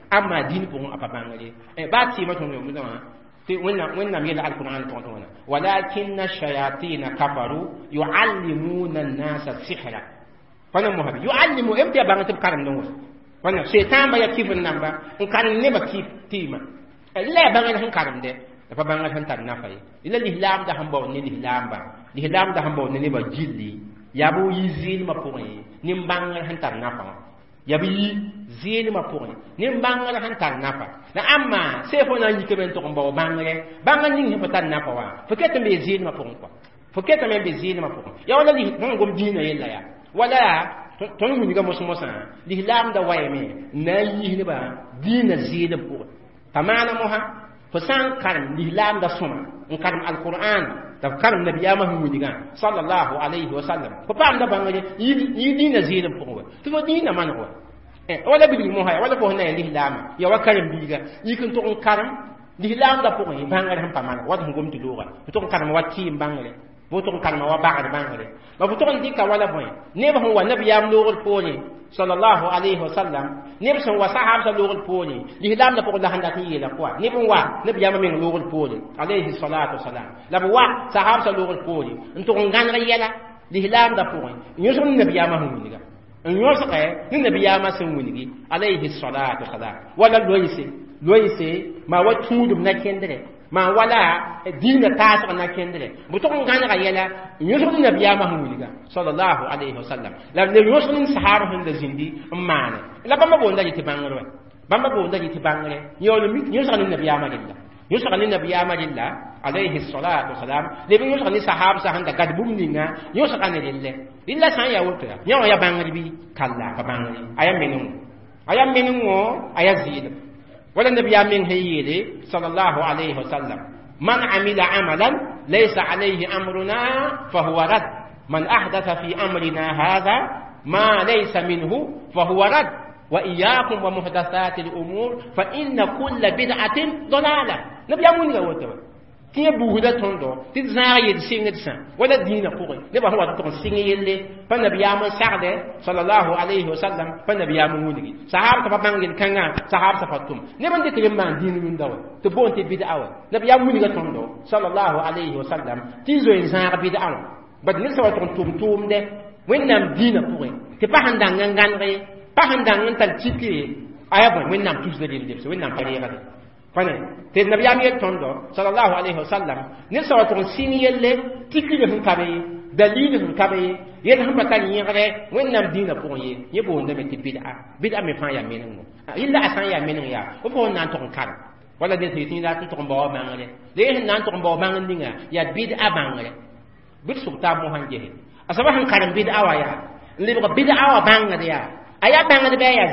amma din pʋgẽ a pa bãngre ba tɩɩmã tõnd yõmd wã tɩ wẽnnaam yella alqur'an tõnd wãna walakinna shayatina kafaru yuallimuna an-nasa sihra fana mohabi yuallimu em tɩ bãng tɩ b karemd n wa fana sheitan ba ya kɩf n namba n karem nebã kɩf tɩɩmã la ya bãngd sẽn karemde la pa bãngd sẽn tar nafa ye la lislaamda sẽn baood ne lislaamda sẽn baood ne nebã gilli yaa bʋ yi zɩɩlmã pʋgẽ ye nin-bãngr sẽn tar nafa wã ya bi zɩɩlmã pʋgẽ nin-bãngr sẽn tar nafa la ãmma see fo na n yikame n tʋg n bao bãngre bãngr ning sẽn pa tar nafa wã fo ket n be zɩɩlmã pʋgẽ kɔa fo ketame n be zɩɩlmã pʋgẽ ya wala tõnd gom diinã yella yaa wala tõnd wilga mos-mosã lislaamda wayame n na n yis nebã diinã zɩɩlm pʋgẽ t'a maana mosã fo sã n karem lislaamda sõma n karem alqur'an da karim nabiyama hu widiga sallallahu alayhi wa sallam ko pam da bangare yi dina zilum ko to dina man ko wala bi mo hay wala ko na lihlama ya wa karim biga yikin to karim lihlam da ko yi bangare ham pamana wa ngom ti doga to karim wa ti bangare bo to karim wa ba'ad bangare ba bo to dika wala boy ne ba wa nabiyam lugul poni sallallahu alayhi wa sallam ne ba wa sahab sa lugul poni lihlam da ko da handa ti yela ko ne ba wa nabiyama min lugul poni alayhi salatu wassalam la ba wa sahab sa lugul poni nto ngan yela lihlam da poni nyoso nabiyama hu niga nyoso kay ni nabiyama sun winigi alayhi salatu wassalam wala loyse ma wa tudum na kendere ma wala dina taasg na kendere buto ngana ga yela yusuf nabiyama huliga sallallahu alayhi wasallam la le yusuf nin sahaba hun da zindi maana la bamba bonda yiti bangare bamba bonda yiti bangare yolo mit yusuf nin nabiyama lilla yusuf nin nabiyama lilla alayhi salatu wasalam le bi yusuf nin sahaba sa handa gadbum ninga yusuf nin lille illa san ya wuta ya bangare bi kalla ka bangare ayam menun ayazid ولا النبي من هيلي صلى الله عليه وسلم من عمل عملا ليس عليه أمرنا فهو رد من أحدث في أمرنا هذا ما ليس منه فهو رد وإياكم ومحدثات الأمور فإن كل بدعة ضلالة نبي أمون قوته تي بوهدا توندو تي زايد سينغتسا ولا دين قوي نبا هو تكون سينيلي فالنبي امن سعد صلى الله عليه وسلم فالنبي امن ودي صحابه بانغين كانغا صحابه فاتوم نبا ديك يمان دين من داو تبون تي بدعه نبي امن ودي توندو صلى الله عليه وسلم تي زوين زاغ بدعه بد نسوا توم توم ده وينام دين قوي تي باهندان غانغانغي باهندان نتال تشيكي ايابا وينام توس دي دي وينام فريغا fane te nabiyam yel tondo sallallahu alaihi wasallam ne sawa to sini yelle tikire hun kabe dalil hun kabe yel hun batani yere wonnam dina pour ye bo ndame ti bid'a me fa ya menen mo illa asan ya menen ya o fo nan to kan wala de ti la to mbawa bangale de nan to mbawa bangandinga ya bid'a bangale bid sulta mo hanje asaba han karam bid'a wa ya libo bid'a wa bangade ya aya bangade be ya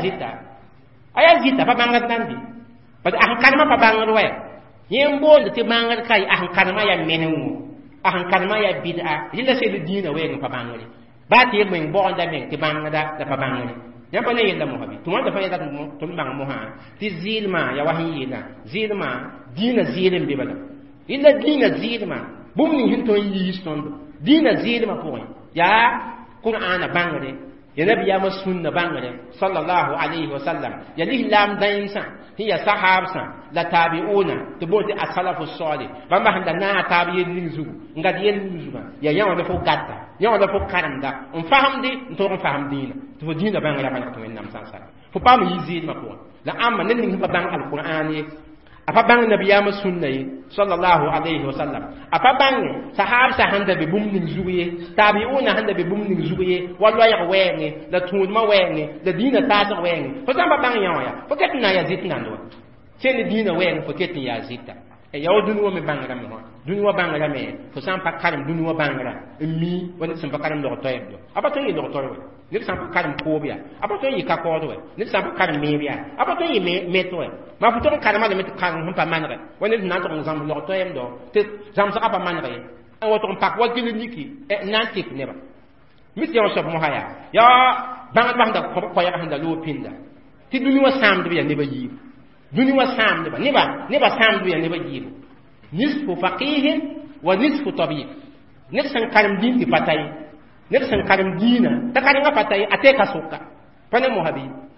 zita fa bangade nandi parce que ahan kalma pa bangar wa yem bol ti bangar kai ahan kalma ya menenu ahan kalma ya bid'a yilla se de dina we pa bangar ba ti men bo onda men ti bangada da pa bangar ya pa ne yella mo habi tuma da fa yada to bang mo ha ti zilma ya wahiyina zilma dina zilim be bala illa dina zilma bum ni hinto yi stondo dina zilma ko ya qur'ana bangare ya nabi ya masunna bangare sallallahu alaihi wasallam ya lihlam dainsa hiya sahabsa la tabi'una tiboti as-salafu salih bamba handa na tabi'in nizu ngad yen nizu ya yawa da fo gatta yawa da fo karanda on fahamdi to on fahamdina to dina bangare bana to nam sansa fo pam yizid ma ko la amma nan ni ba bang al-qur'ani apa bang nabi ya masunna sallallahu alaihi wasallam apa bang sahabsa handa be bum nizu ye tabi'una handa be bum nizu ye walwa ya wenge la tudma wenge la dina ta wenge fo tamba bang yawa ya fo ketna ya zitna ndo sene dina wenge fo ketna ya zita e yaw dunwo me bangara me ho dunwo bangara me fo sam pa karam dunwo bangara mi woni sam pa karam do toydo apa to yi do toydo ni sam pa karam pobia apa to yi ka ko do ni sam pa karam mebia apa to yi me to ma fu to karam ma me karam hum pa manre woni na to zam do toydo te zam sa pa manre an wato pak wa kiliniki e nantik neba mit yaw sab mo haya ya bang da ko ya handa lo pinda ti dunwo sam de ya neba yi dunwa sam neba sam duya neba yibu nisfu faqih wa nisfu tabib nek san karam din di patay nek san karam dina ta karam patay ate ka sukka pane mo habi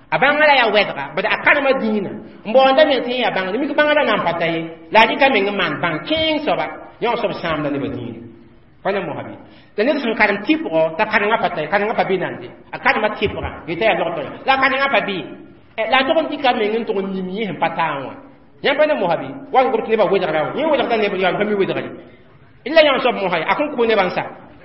abangala ya wedga bada akarma dina mbonda me tin ya bangala mi ko bangala nan pataye la di ka me man bang king so ba yo so sam da le badini fana mo habi da ne sun karam tipo ta karanga pataye karanga pabi nande akarma tipo ga yita ya lokto la karanga pabi la to kon tika me ngin to ni mi hen patawa ya fana mo habi wa ko ne ba wedga rawo ni wedga ne ba ya fami wedga illa ya so mo hay akon ko ne bansa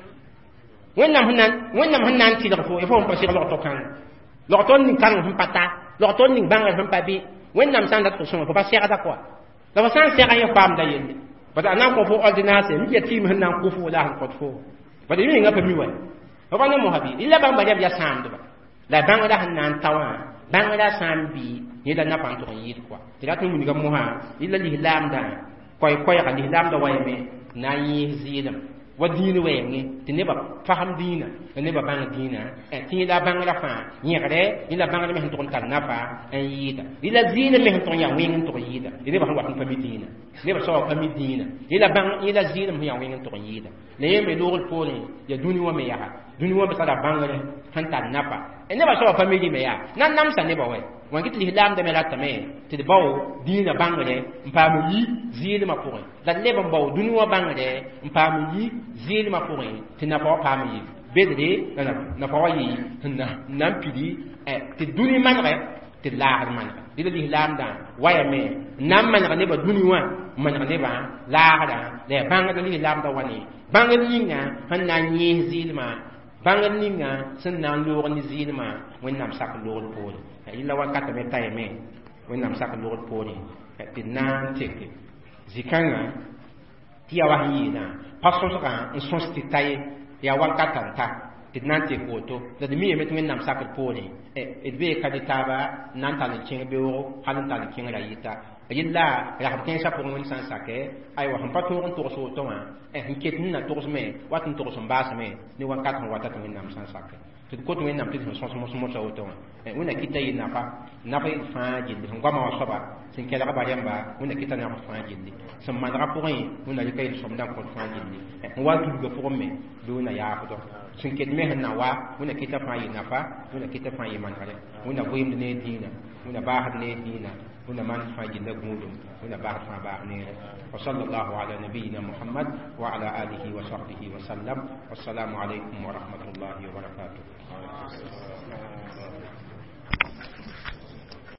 wẽnnaam sẽn na n tɩlg fo fo n pa sɩg log to-kãng log tõnd ning kãng sẽn pa ta log tõnd ning bãngr sẽn pa bɩ wẽnnaam sã n dat sõma fo pa segda koa la fo sã n sɛga yẽ paamda yelle bata a na n kõ fo ordonnance mi ya tɩɩm sẽn na n kʋ fo la sẽn kõt fo bata mi mengã pa mi wa fo pa ne mosã bɩ rɩla bãmba rɛb ya sãamdba la bãngda sẽn na n ta wã bãngda sã n bɩ yẽda na pãn tʋg n yɩɩd koa tɩ rat n wilga mosã rɩla lislaamdã koɛɛga lislaamda wayame na n yɩɩs zɩɩlem wa diin wɛɛngẽ tɩ nebã fasem diinã la nebã bãng diinã tɩ yẽla bãngrã fãa yẽgre yẽla bãngr me sẽn tʋg n tar nafa n yɩɩda yẽla zɩɩnã me sẽn tʋg n ya wẽng n tʋg n yɩɩda tɩ nebã sẽn wat n pa mi diinã nebã sã wa pa mi diinã yẽla zɩɩnã sẽn ya wẽng n tʋg n yɩɩda la yẽ me loogr poorẽ ya dũni wã me yaa dũni wã me sara bãngre sẽn tar nafa nebã sã wa pa mi rɩme yaa na n namsa nebã wɛ wan kɩt lislaamdame ratame tɩ d bao diinã bãngre n paam yi zɩɩlmã pʋgẽ la d leb n bao dũni wã bãngre n paam yi zɩɩlmã pʋgẽ tɩ nafa wa paam yɩ bedre la nafa wa yɩ n na n pidi tɩ dũni manegɛ tɩ d laasd manega dɩla lislaamdã wayame n na n maneg nebã dũni wã n maneg nebã laasdã la ya bãngd lislaamdã wa ne bãngd ninga sẽn na n yẽes zɩɩlmã bãngd ninga sẽn na n loog ne zɩɩlmã wẽnnaam sak loogd poore yĩla wakata me tayame wẽnnaam sak loogd poore tɩ d na n teke zĩ-kãngã tɩ ya wa sẽn yɩɩnã pa sõsgã n sõs tɩ ta ye yaa wakata n ta tɩ d na n tek woto la d miyame tɩ wẽnnaam sakd poore d bee ka de taaba n na n tall n kẽng beoogo hal n tall n kẽngra yɩta yella ragb kẽensã pʋgẽ wẽnd sã n sake aywa sẽn pa tõog n togs woto wã n ket nina togsme wat n togs n baasme ne wakat sẽn wata tɩ wẽnnaam sã n sake tɩ d kot wẽnnaam tɩ d sẽn sõs mos-mosa woto wã wẽnna kɩta yɩ nafa yɩ fãa gilli sẽn goama wã soaba sẽn kelgba rẽmba wẽnna kɩta nafd fãa gilli sẽn manegã pʋgẽ wẽnna rɩka yel sõmda n kõt fãa gilli n wa dulga pʋgẽ me bɩ wẽnna yaafdɔ sẽn ket me sẽn na wa wẽnna kɩta fãa yɩ nafa wẽnna kɩta fãa yɩ manegre wẽnna vɩɩmd ne dĩinã wẽnna baasd ne dĩinã wẽnna maan fãa gilla gũudum wẽnna baasd fãa baas neere وصلى الله على نبينا محمد وعلى آله وصحبه وسلم والسلام عليكم ورحمة الله وبركاته